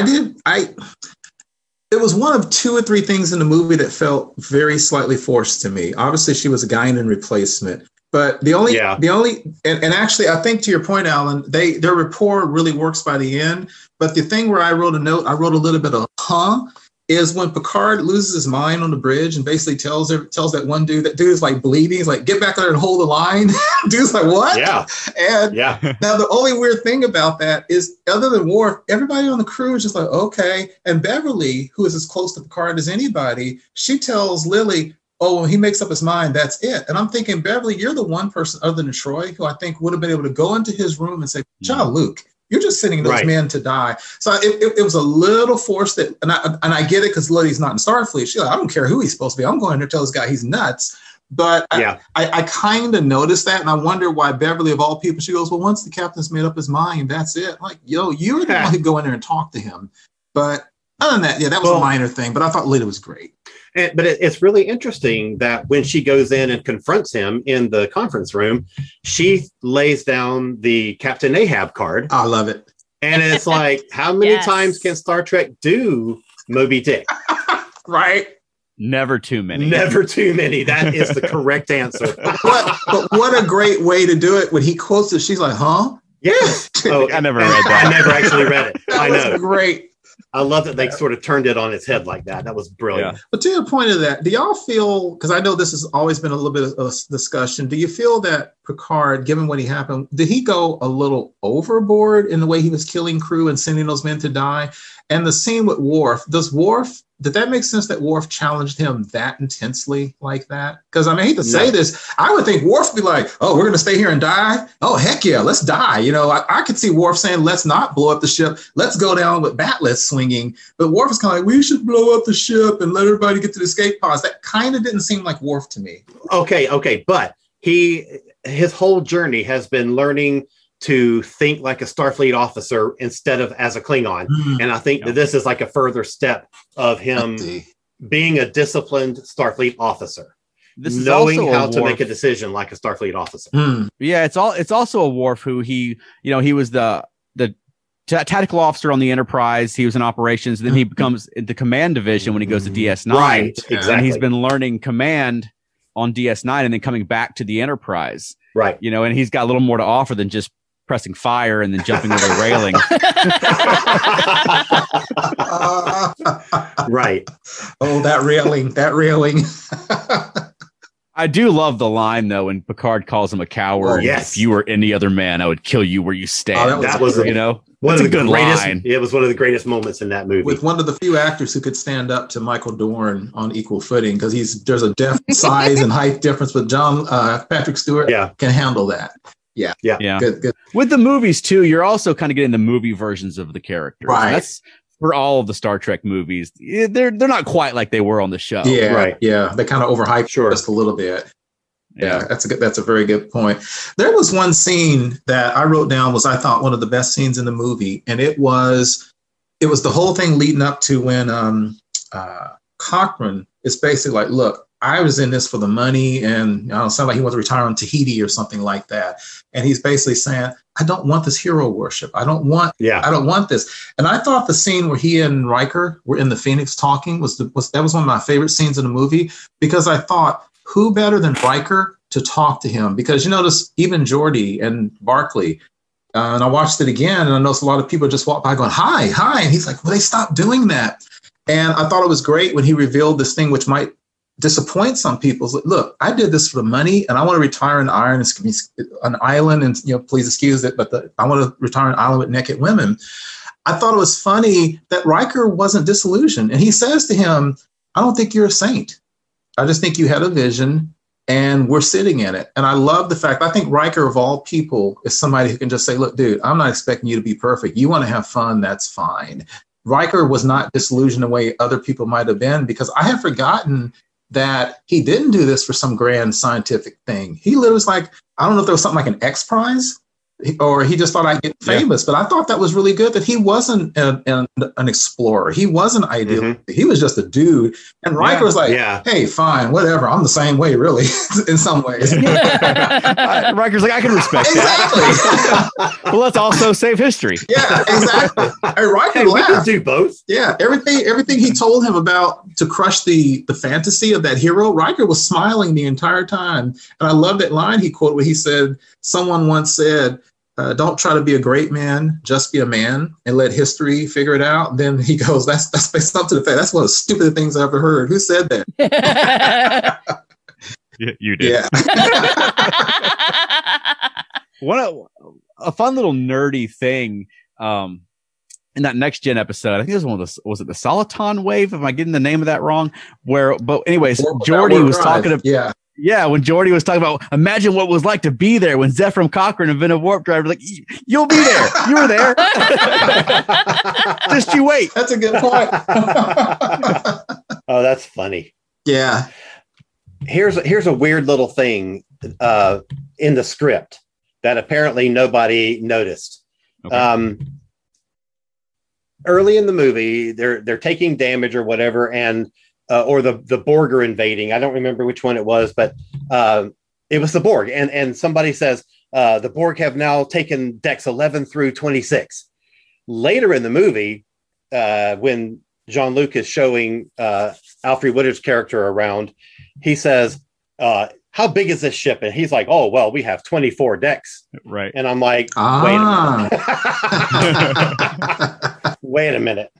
it was one of 2 or 3 things in the movie that felt very slightly forced to me. Obviously, she was a Guinan replacement. But the only, and actually, I think to your point, Alan, their rapport really works by the end. But the thing where I wrote a little bit of is when Picard loses his mind on the bridge and basically tells that one dude, that dude is like bleeding. He's like, get back there and hold the line. Dude's like, what? Yeah. And now the only weird thing about that is, other than Worf, everybody on the crew is just like, okay. And Beverly, who is as close to Picard as anybody, she tells Lily, oh, when he makes up his mind, that's it. And I'm thinking, Beverly, you're the one person other than Troy who I think would have been able to go into his room and say, Jean-Luc, you're just sending those men to die. So it was a little forced, and I get it because Lily's not in Starfleet. She's like, I don't care who he's supposed to be. I'm going to tell this guy he's nuts. But I kind of noticed that, and I wonder why Beverly, of all people, she goes, well, once the captain's made up his mind, that's it. I'm like, you're the one who go in there and talk to him. But other than that, that was a minor thing. But I thought Lily was great. But it's really interesting that when she goes in and confronts him in the conference room, she lays down the Captain Ahab card. I love it. And it's like, how many times can Star Trek do Moby Dick? Right. Never too many. Never too many. That is the correct answer. But what a great way to do it. When he quotes it, she's like, huh? Yes. Oh, I never read that. I never actually read it. I know. Great. I love that they sort of turned it on its head like that. That was brilliant. Yeah. But to the point of that, do y'all feel, because I know this has always been a little bit of a discussion, do you feel that Picard, given what happened, did he go a little overboard in the way he was killing crew and sending those men to die? And the scene with Worf, did that make sense that Worf challenged him that intensely like that? Because I hate to say this, I would think Worf would be like, oh, we're going to stay here and die? Oh, heck yeah, let's die. I could see Worf saying, let's not blow up the ship. Let's go down with batlets swinging. But Worf is kind of like, we should blow up the ship and let everybody get to the escape pods. That kind of didn't seem like Worf to me. Okay. But his whole journey has been learning to think like a Starfleet officer instead of as a Klingon. And I think that this is like a further step of him being a disciplined Starfleet officer. This is knowing how to make a decision like a Starfleet officer. Yeah, it's also a Worf who he was the tactical officer on the Enterprise. He was in operations. Then he becomes the command division when he goes to DS9. Right, exactly. And he's been learning command on DS9 and then coming back to the Enterprise. Right. And he's got a little more to offer than just pressing fire and then jumping over the railing. Right. Oh, that railing. I do love the line, though, when Picard calls him a coward. Yes. If you were any other man, I would kill you where you stand. That was one of the good greatest. Line. It was one of the greatest moments in that movie. With one of the few actors who could stand up to Michael Dorn on equal footing, because there's a size and height difference, but Patrick Stewart can handle that. Yeah. Good. With the movies, too, you're also kind of getting the movie versions of the characters. Right. That's for all of the Star Trek movies. They're not quite like they were on the show. Yeah. Right. Yeah. They kind of overhyped just a little bit. Yeah, that's a very good point. There was one scene that I wrote down I thought one of the best scenes in the movie, and it was the whole thing leading up to when Cochrane is basically like, look, I was in this for the money, and it sounded like he wants to retire on Tahiti or something like that. And he's basically saying, I don't want this hero worship. I don't want this. And I thought the scene where he and Riker were in the Phoenix talking was one of my favorite scenes in the movie, because I thought, who better than Riker to talk to him? Because you notice even Geordi and Barclay, and I watched it again, and I noticed a lot of people just walk by going, hi. And he's like, well, they stopped doing that. And I thought it was great when he revealed this thing, which might disappoint some people. Like, look, I did this for the money, and I want to retire an island, and please excuse it, but I want to retire an island with naked women. I thought it was funny that Riker wasn't disillusioned. And he says to him, I don't think you're a saint. I just think you had a vision, and we're sitting in it. And I love the fact, I think Riker of all people is somebody who can just say, look, dude, I'm not expecting you to be perfect. You want to have fun, that's fine. Riker was not disillusioned the way other people might have been, because I had forgotten that he didn't do this for some grand scientific thing. He literally was like, I don't know if there was something like an X Prize, or he just thought I'd get famous. But I thought that was really good that he wasn't an explorer. He wasn't ideal. He was just a dude. And Riker was like, hey, fine, whatever. I'm the same way, really, in some ways. Riker's like, I can respect that. Well, let's also save history. Yeah, exactly. And Riker we can do both. Yeah, everything he told him about to crush the fantasy of that hero, Riker was smiling the entire time. And I love that line he quoted where he said, someone once said, don't try to be a great man, just be a man and let history figure it out. Then he goes, that's based up to the fact. That's one of the stupidest things I ever heard. Who said that? You did. Yeah. A fun little nerdy thing in that Next Gen episode. I think this one was it the Soliton wave? Am I getting the name of that wrong? But anyways, Geordi was talking about when Geordi was talking about, imagine what it was like to be there when Zefram Cochrane invented warp drive. Like, you'll be there. You were there. Just you wait. That's a good point. Oh, that's funny. Yeah. Here's a weird little thing in the script that apparently nobody noticed. Okay. Early in the movie, they're taking damage or whatever, and or the Borg are invading. I don't remember which one it was, but it was the Borg. And somebody says, the Borg have now taken decks 11 through 26. Later in the movie, when Jean-Luc is showing Alfre Woodard's character around, he says, how big is this ship? And he's like, oh, well, we have 24 decks. Right. And I'm like, wait a minute. Wait a minute.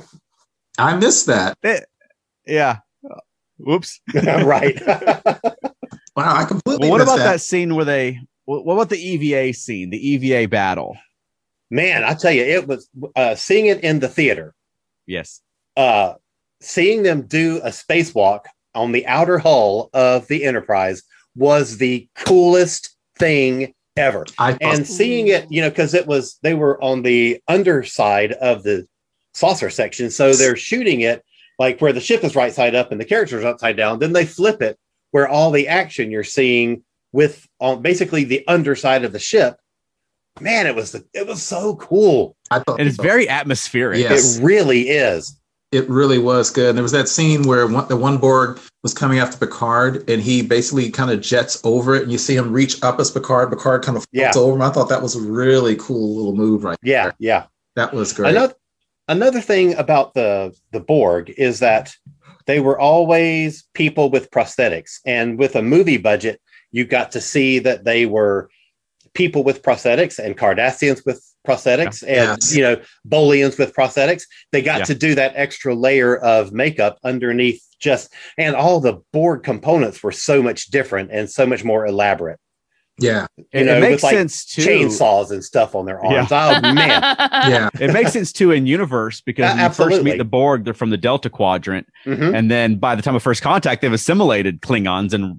I missed that. Yeah. Whoops. Right. Wow, I completely what missed about that scene where what about the EVA scene, the EVA battle? Man, I tell you, it was seeing it in the theater. Yes. Seeing them do a spacewalk on the outer hull of the Enterprise was the coolest thing ever. And seeing it, because they were on the underside of the saucer section, so they're shooting it like where the ship is right side up and the character's upside down. Then they flip it where all the action you're seeing with basically the underside of the ship. Man, it was so cool. And it's very atmospheric. Yes. It really is. It really was good. And there was that scene where the one Borg was coming after Picard, and he basically kind of jets over it, and you see him reach up as Picard. Picard kind of floats over him. I thought that was a really cool little move there. Yeah. That was great. Another thing about the Borg is that they were always people with prosthetics. And with a movie budget, you got to see that they were people with prosthetics and Cardassians with prosthetics and Bolians with prosthetics. They got to do that extra layer of makeup underneath and all the Borg components were so much different and so much more elaborate. Yeah. It makes sense too. Chainsaws and stuff on their arms. Oh man. Yeah. It makes sense too in universe because when you first meet the Borg, they're from the Delta Quadrant. Mm-hmm. And then by the time of first contact, they've assimilated Klingons and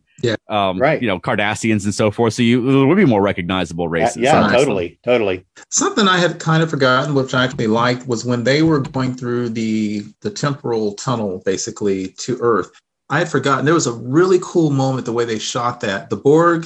Cardassians and so forth. So it would be more recognizable races. Totally. Something I had kind of forgotten, which I actually liked, was when they were going through the temporal tunnel, basically to Earth. I had forgotten. There was a really cool moment the way they shot that. The Borg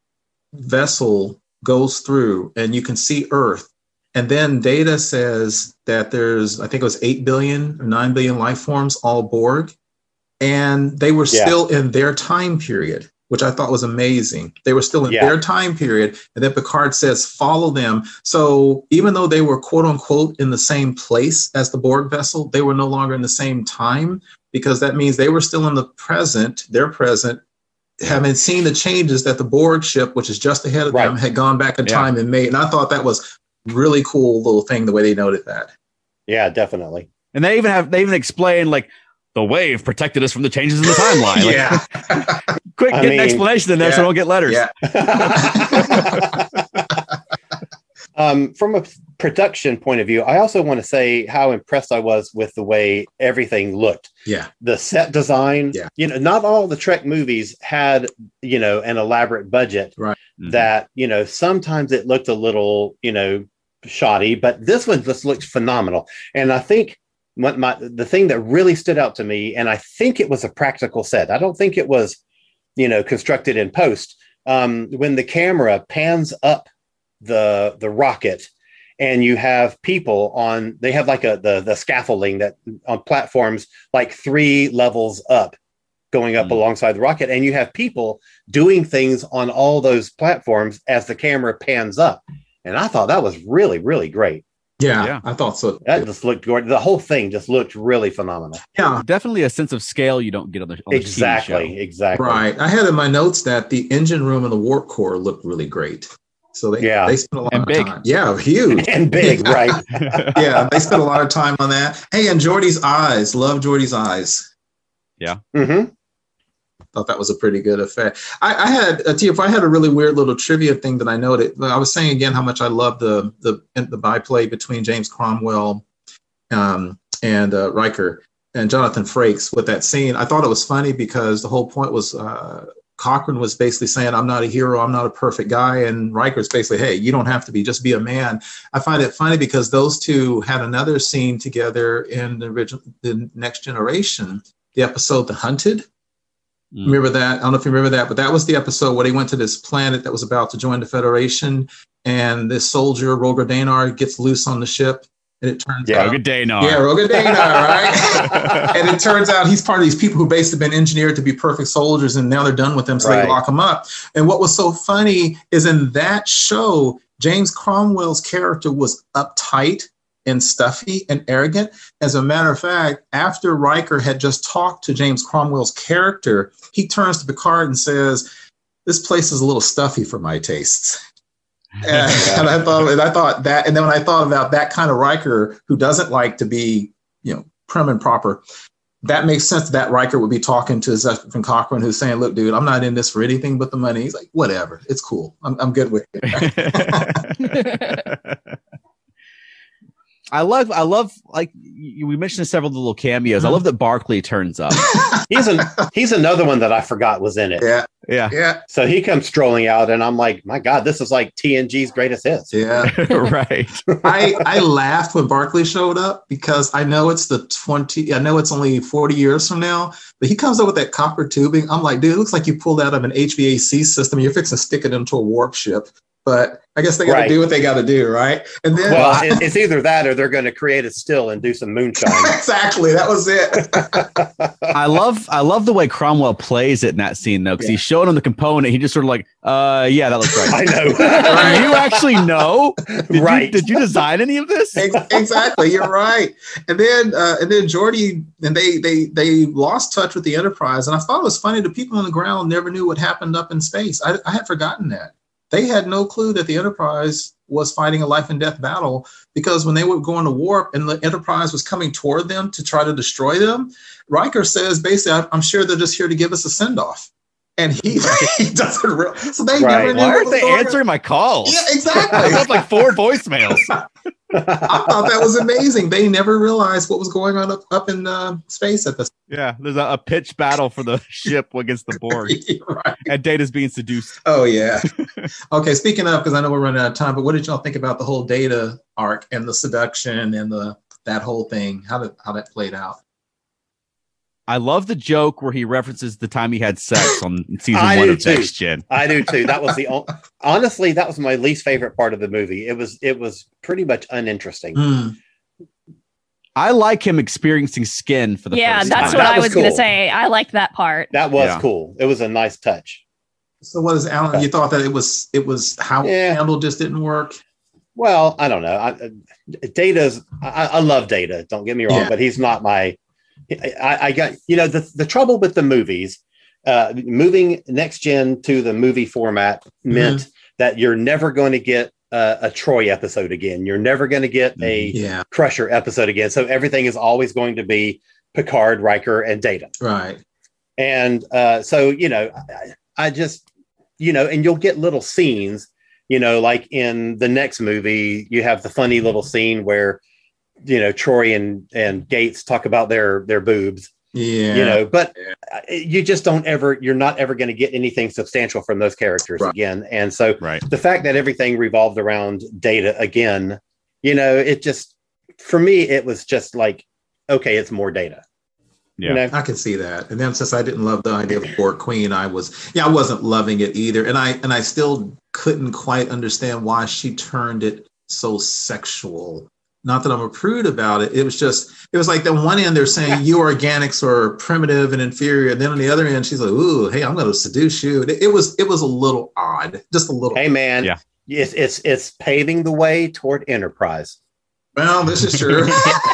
vessel goes through and you can see Earth. And then Data says that there's, I think it was 8 billion or 9 billion life forms, all Borg. And they were still in their time period, which I thought was amazing. They were still in their time period. And then Picard says, follow them. So even though they were, quote unquote, in the same place as the Borg vessel, they were no longer in the same time, because that means they were still in the present, their present, having seen the changes that the Borg ship, which is just ahead of them, had gone back in time and made. And I thought that was really cool little thing, the way they noted that. Yeah, definitely. And they even explain, like, the wave protected us from the changes in the timeline. Quick, get an explanation in there so I don't get letters. Yeah. From a production point of view, I also want to say how impressed I was with the way everything looked. Yeah. The set design, Yeah. Not all the Trek movies had, an elaborate budget. Right. That, sometimes it looked a little, shoddy, but this one just looked phenomenal. And I think the thing that really stood out to me, and I think it was a practical set. I don't think it was, constructed in post. When the camera pans up the rocket and you have people they have like the scaffolding that on platforms, like 3 levels up, going up alongside the rocket. And you have people doing things on all those platforms as the camera pans up. And I thought that was really, really great. Yeah. I thought so. That just looked good. The whole thing just looked really phenomenal. Yeah. Definitely a sense of scale you don't get on the Exactly. TV show. Exactly. Right. I had in my notes that the engine room and the warp core looked really great. So they spent a lot of time. Yeah, huge. And big, right. Yeah, they spent a lot of time on that. Hey, and Geordi's eyes. Love Geordi's eyes. Yeah. Mm-hmm. Thought that was a pretty good effect. I had a really weird little trivia thing that I noted. I was saying again how much I love the byplay between James Cromwell and Riker and Jonathan Frakes with that scene. I thought it was funny because the whole point was Cochrane was basically saying, I'm not a hero, I'm not a perfect guy. And Riker's basically, hey, you don't have to be, just be a man. I find it funny because those two had another scene together in the Next Generation, the episode The Hunted. Remember that? I don't know if you remember that, but that was the episode where they went to this planet that was about to join the Federation, and this soldier, Roger Danar, gets loose on the ship, and it turns out... Roger Danar. Yeah, Roger Danar, right? And it turns out he's part of these people who basically been engineered to be perfect soldiers, and now they're done with them, so they lock them up. And what was so funny is in that show, James Cromwell's character was uptight and stuffy and arrogant. As a matter of fact, after Riker had just talked to James Cromwell's character, he turns to Picard and says, "This place is a little stuffy for my tastes." And I thought that, and then when I thought about that kind of Riker who doesn't like to be, prim and proper, that makes sense that Riker would be talking to Zefram Cochrane, who's saying, "Look, dude, I'm not in this for anything but the money." He's like, "Whatever, it's cool. I'm good with it." I love like we mentioned several little cameos. I love that Barclay turns up. He's another one that I forgot was in it. Yeah. So he comes strolling out, and I'm like, my God, this is like TNG's greatest hits. Yeah. Right. I laughed when Barclay showed up because I know it's it's only 40 years from now, but he comes up with that copper tubing. I'm like, dude, it looks like you pulled out of an HVAC system. You're fixing to stick it into a warp ship. But I guess they got to do what they got to do, right? And then, it's either that or they're going to create a still and do some moonshine. Exactly, that was it. I love the way Cromwell plays it in that scene though, because he's showing him the component. He just sort of like, yeah, that looks right. I know. Do you actually know? Did you design any of this? Exactly, you're right. And then Geordi and they lost touch with the Enterprise, and I thought it was funny. The people on the ground never knew what happened up in space. I had forgotten that. They had no clue that the Enterprise was fighting a life and death battle, because when they were going to warp and the Enterprise was coming toward them to try to destroy them, Riker says, basically, I'm sure they're just here to give us a send-off. And he doesn't realize. So they never knew. Why aren't they answering my calls? Yeah, exactly. I got like 4 voicemails. I thought that was amazing. They never realized what was going on up in space at this. Yeah, there's a pitched battle for the ship against the Borg. Right. And Data's being seduced. Oh, yeah. Okay, speaking of, because I know we're running out of time, but what did y'all think about the whole Data arc and the seduction and that whole thing? How that played out? I love the joke where he references the time he had sex on season 1 of Next Gen. I do too. That was honestly, that was my least favorite part of the movie. It was pretty much uninteresting. I like him experiencing skin for the first time. Yeah, that's what I was going to say. I liked that part. That was cool. It was a nice touch. So what is Alan? You thought that it was how it handled just didn't work? Well, I don't know. Data's. I love Data. Don't get me wrong, but he's not my. I got the trouble with the movies. Moving Next Gen to the movie format meant that you're never going to get a Troy episode again. You're never going to get a Crusher episode again. So everything is always going to be Picard, Riker, and Data. Right. And so I just and you'll get little scenes Like in the next movie, you have the funny little scene where, Troy and Gates talk about their boobs. Yeah. But you just you're not ever going to get anything substantial from those characters again. And so the fact that everything revolved around Data again, it just, for me, it was just like, okay, it's more Data. Yeah, I can see that. And then since I didn't love the idea of the Borg Queen, I wasn't loving it either. And I still couldn't quite understand why she turned it so sexual. Not that I'm a prude about it. It was like the one end they're saying you organics are primitive and inferior. And then on the other end, she's like, ooh, hey, I'm going to seduce you. It was a little odd, just a little. Hey, man, it's paving the way toward Enterprise. Well, this is true.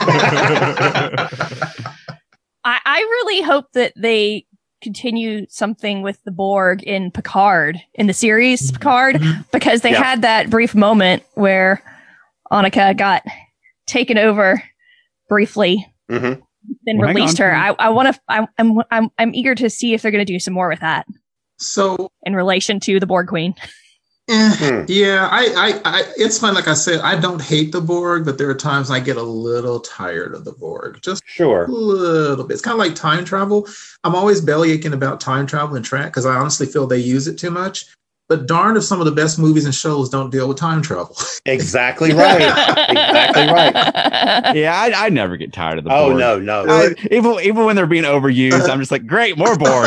I really hope that they continue something with the Borg in Picard, in the series Picard, because they had that brief moment where Annika got taken over briefly, then released her. I'm eager to see if they're going to do some more with that. So in relation to the Borg Queen. Yeah, I it's fun. Like I said, I don't hate the Borg, but there are times I get a little tired of the Borg. Just a little bit. It's kind of like time travel. I'm always belly aching about time travel and Trek because I honestly feel they use it too much. But darn if some of the best movies and shows don't deal with time travel. Exactly right. Exactly right. Yeah, I never get tired of the Borg. Oh, no. Even when they're being overused, I'm just like, great, more Borg.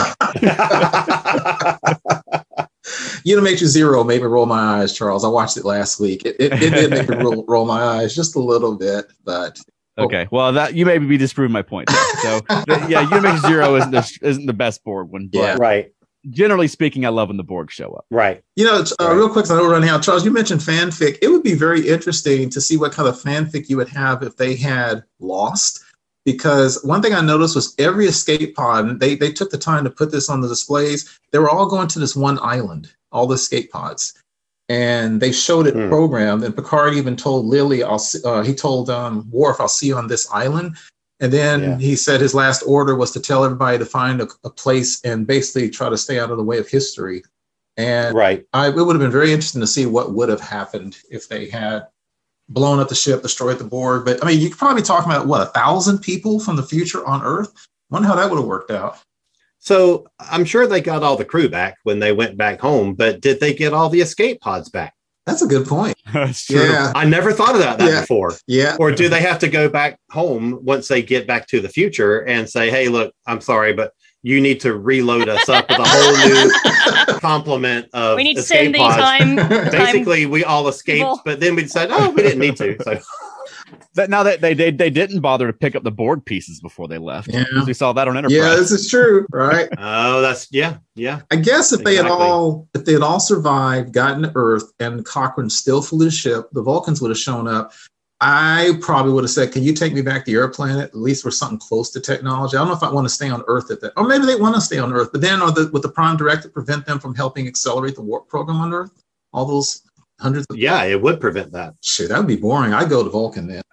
Unimatrix Zero made me roll my eyes, Charles. I watched it last week. It did make me roll my eyes just a little bit, but okay. Well, that you maybe be disproving my point there. So Unimatrix Zero isn't the best Borg one, but right. Generally speaking, I love when the Borg show up. Right. Real quick, I know we're running out. Charles, you mentioned fanfic. It would be very interesting to see what kind of fanfic you would have if they had Lost. Because one thing I noticed was every escape pod, they took the time to put this on the displays. They were all going to this one island, all the escape pods. And they showed it programmed. And Picard even told Lily, he told Worf, I'll see you on this island. And then he said his last order was to tell everybody to find a place and basically try to stay out of the way of history. And it would have been very interesting to see what would have happened if they had blown up the ship, destroyed the Borg. But I mean, you could probably be talking about 1,000 people from the future on Earth. Wonder how that would have worked out. So I'm sure they got all the crew back when they went back home, but did they get all the escape pods back? That's a good point. That's true. Yeah. I never thought about that before. Yeah. Or do they have to go back home once they get back to the future and say, hey, look, I'm sorry, but you need to reload us up with a whole new complement of we need to escape send the pods. Basically, we all escaped, but then we decided, we didn't need to. So now that they didn't bother to pick up the Borg pieces before they left. Yeah. We saw that on Enterprise. Yeah, this is true, right? Oh, that's yeah. I guess if they had all survived, gotten to Earth, and Cochrane still flew the ship, the Vulcans would have shown up. I probably would have said, can you take me back to your planet? At least we're something close to technology. I don't know if I want to stay on Earth at that. Or maybe they want to stay on Earth. But then would the Prime Directive prevent them from helping accelerate the warp program on Earth? All those hundreds of... Yeah, it would prevent that. Shit, that would be boring. I'd go to Vulcan then.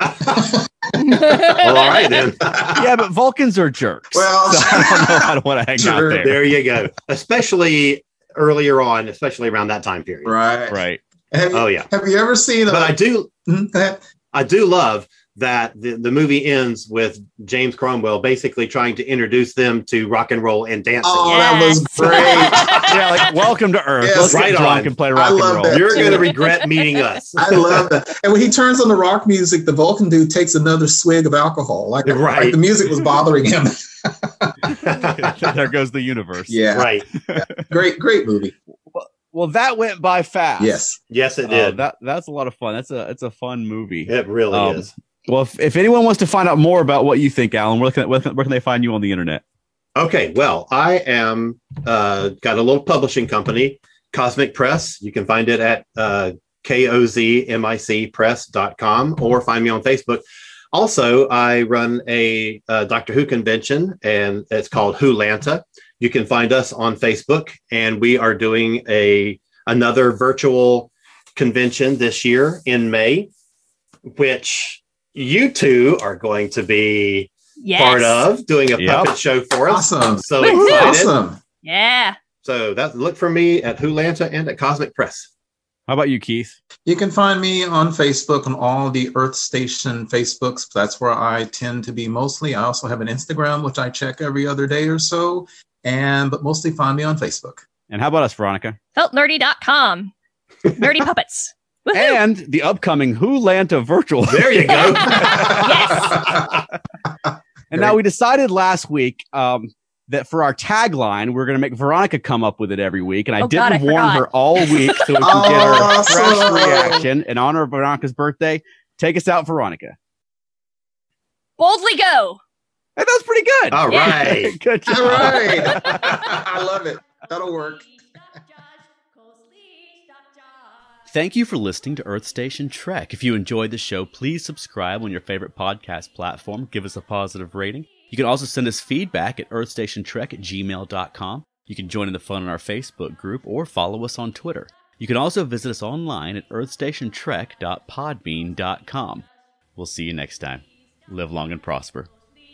Well, all right then. Yeah, but Vulcans are jerks. Well, so I don't want to hang out there. There you go. Especially earlier on, especially around that time period. Right. Have you ever seen... But I do... Go ahead. I do love that the movie ends with James Cromwell basically trying to introduce them to rock and roll and dancing. Oh, that was great. Yeah, like welcome to Earth. Yes, Let's get drunk and play rock and roll. That. You're going to regret meeting us. I love that. And when he turns on the rock music, the Vulcan dude takes another swig of alcohol. Like the music was bothering him. There goes the universe. Yeah. Right. Yeah. Great movie. Well, that went by fast. Yes, it did. That's a lot of fun. It's a fun movie. It really is. Well, if anyone wants to find out more about what you think, Alan, where can they find you on the internet? Okay, well, I am got a little publishing company, Cosmic Press. You can find it at kozmicpress.com or find me on Facebook. Also, I run a Doctor Who convention, and it's called Wholanta. You can find us on Facebook, and we are doing another virtual convention this year in May, which you two are going to be part of, doing a puppet show for us. Awesome. I'm so excited. Awesome. Yeah. So look for me at Wholanta and at Cosmic Press. How about you, Keith? You can find me on Facebook on all the Earth Station Facebooks. That's where I tend to be mostly. I also have an Instagram, which I check every other day or so, but mostly find me on Facebook. And how about us, Veronica? Feltnerdy.com. Nerdy puppets. Woohoo! And the upcoming Wholanta virtual. There you go. Yes. And now we decided last week that for our tagline, we're going to make Veronica come up with it every week. And I didn't warn her all week so we can get her fresh reaction. In honor of Veronica's birthday, take us out, Veronica. Boldly go. Hey, that was pretty good. All right. Good job. All right. I love it. That'll work. Thank you for listening to Earth Station Trek. If you enjoyed the show, please subscribe on your favorite podcast platform. Give us a positive rating. You can also send us feedback at earthstationtrek@gmail.com. You can join in the fun on our Facebook group or follow us on Twitter. You can also visit us online at earthstationtrek.podbean.com. We'll see you next time. Live long and prosper.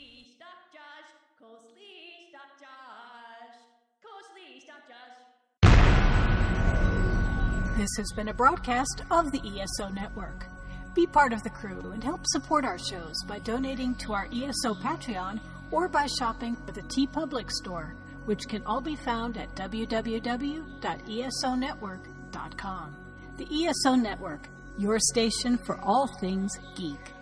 This has been a broadcast of the ESO Network. Be part of the crew and help support our shows by donating to our ESO Patreon or by shopping at the TeePublic store, which can all be found at www.esonetwork.com. The ESO Network, your station for all things geek.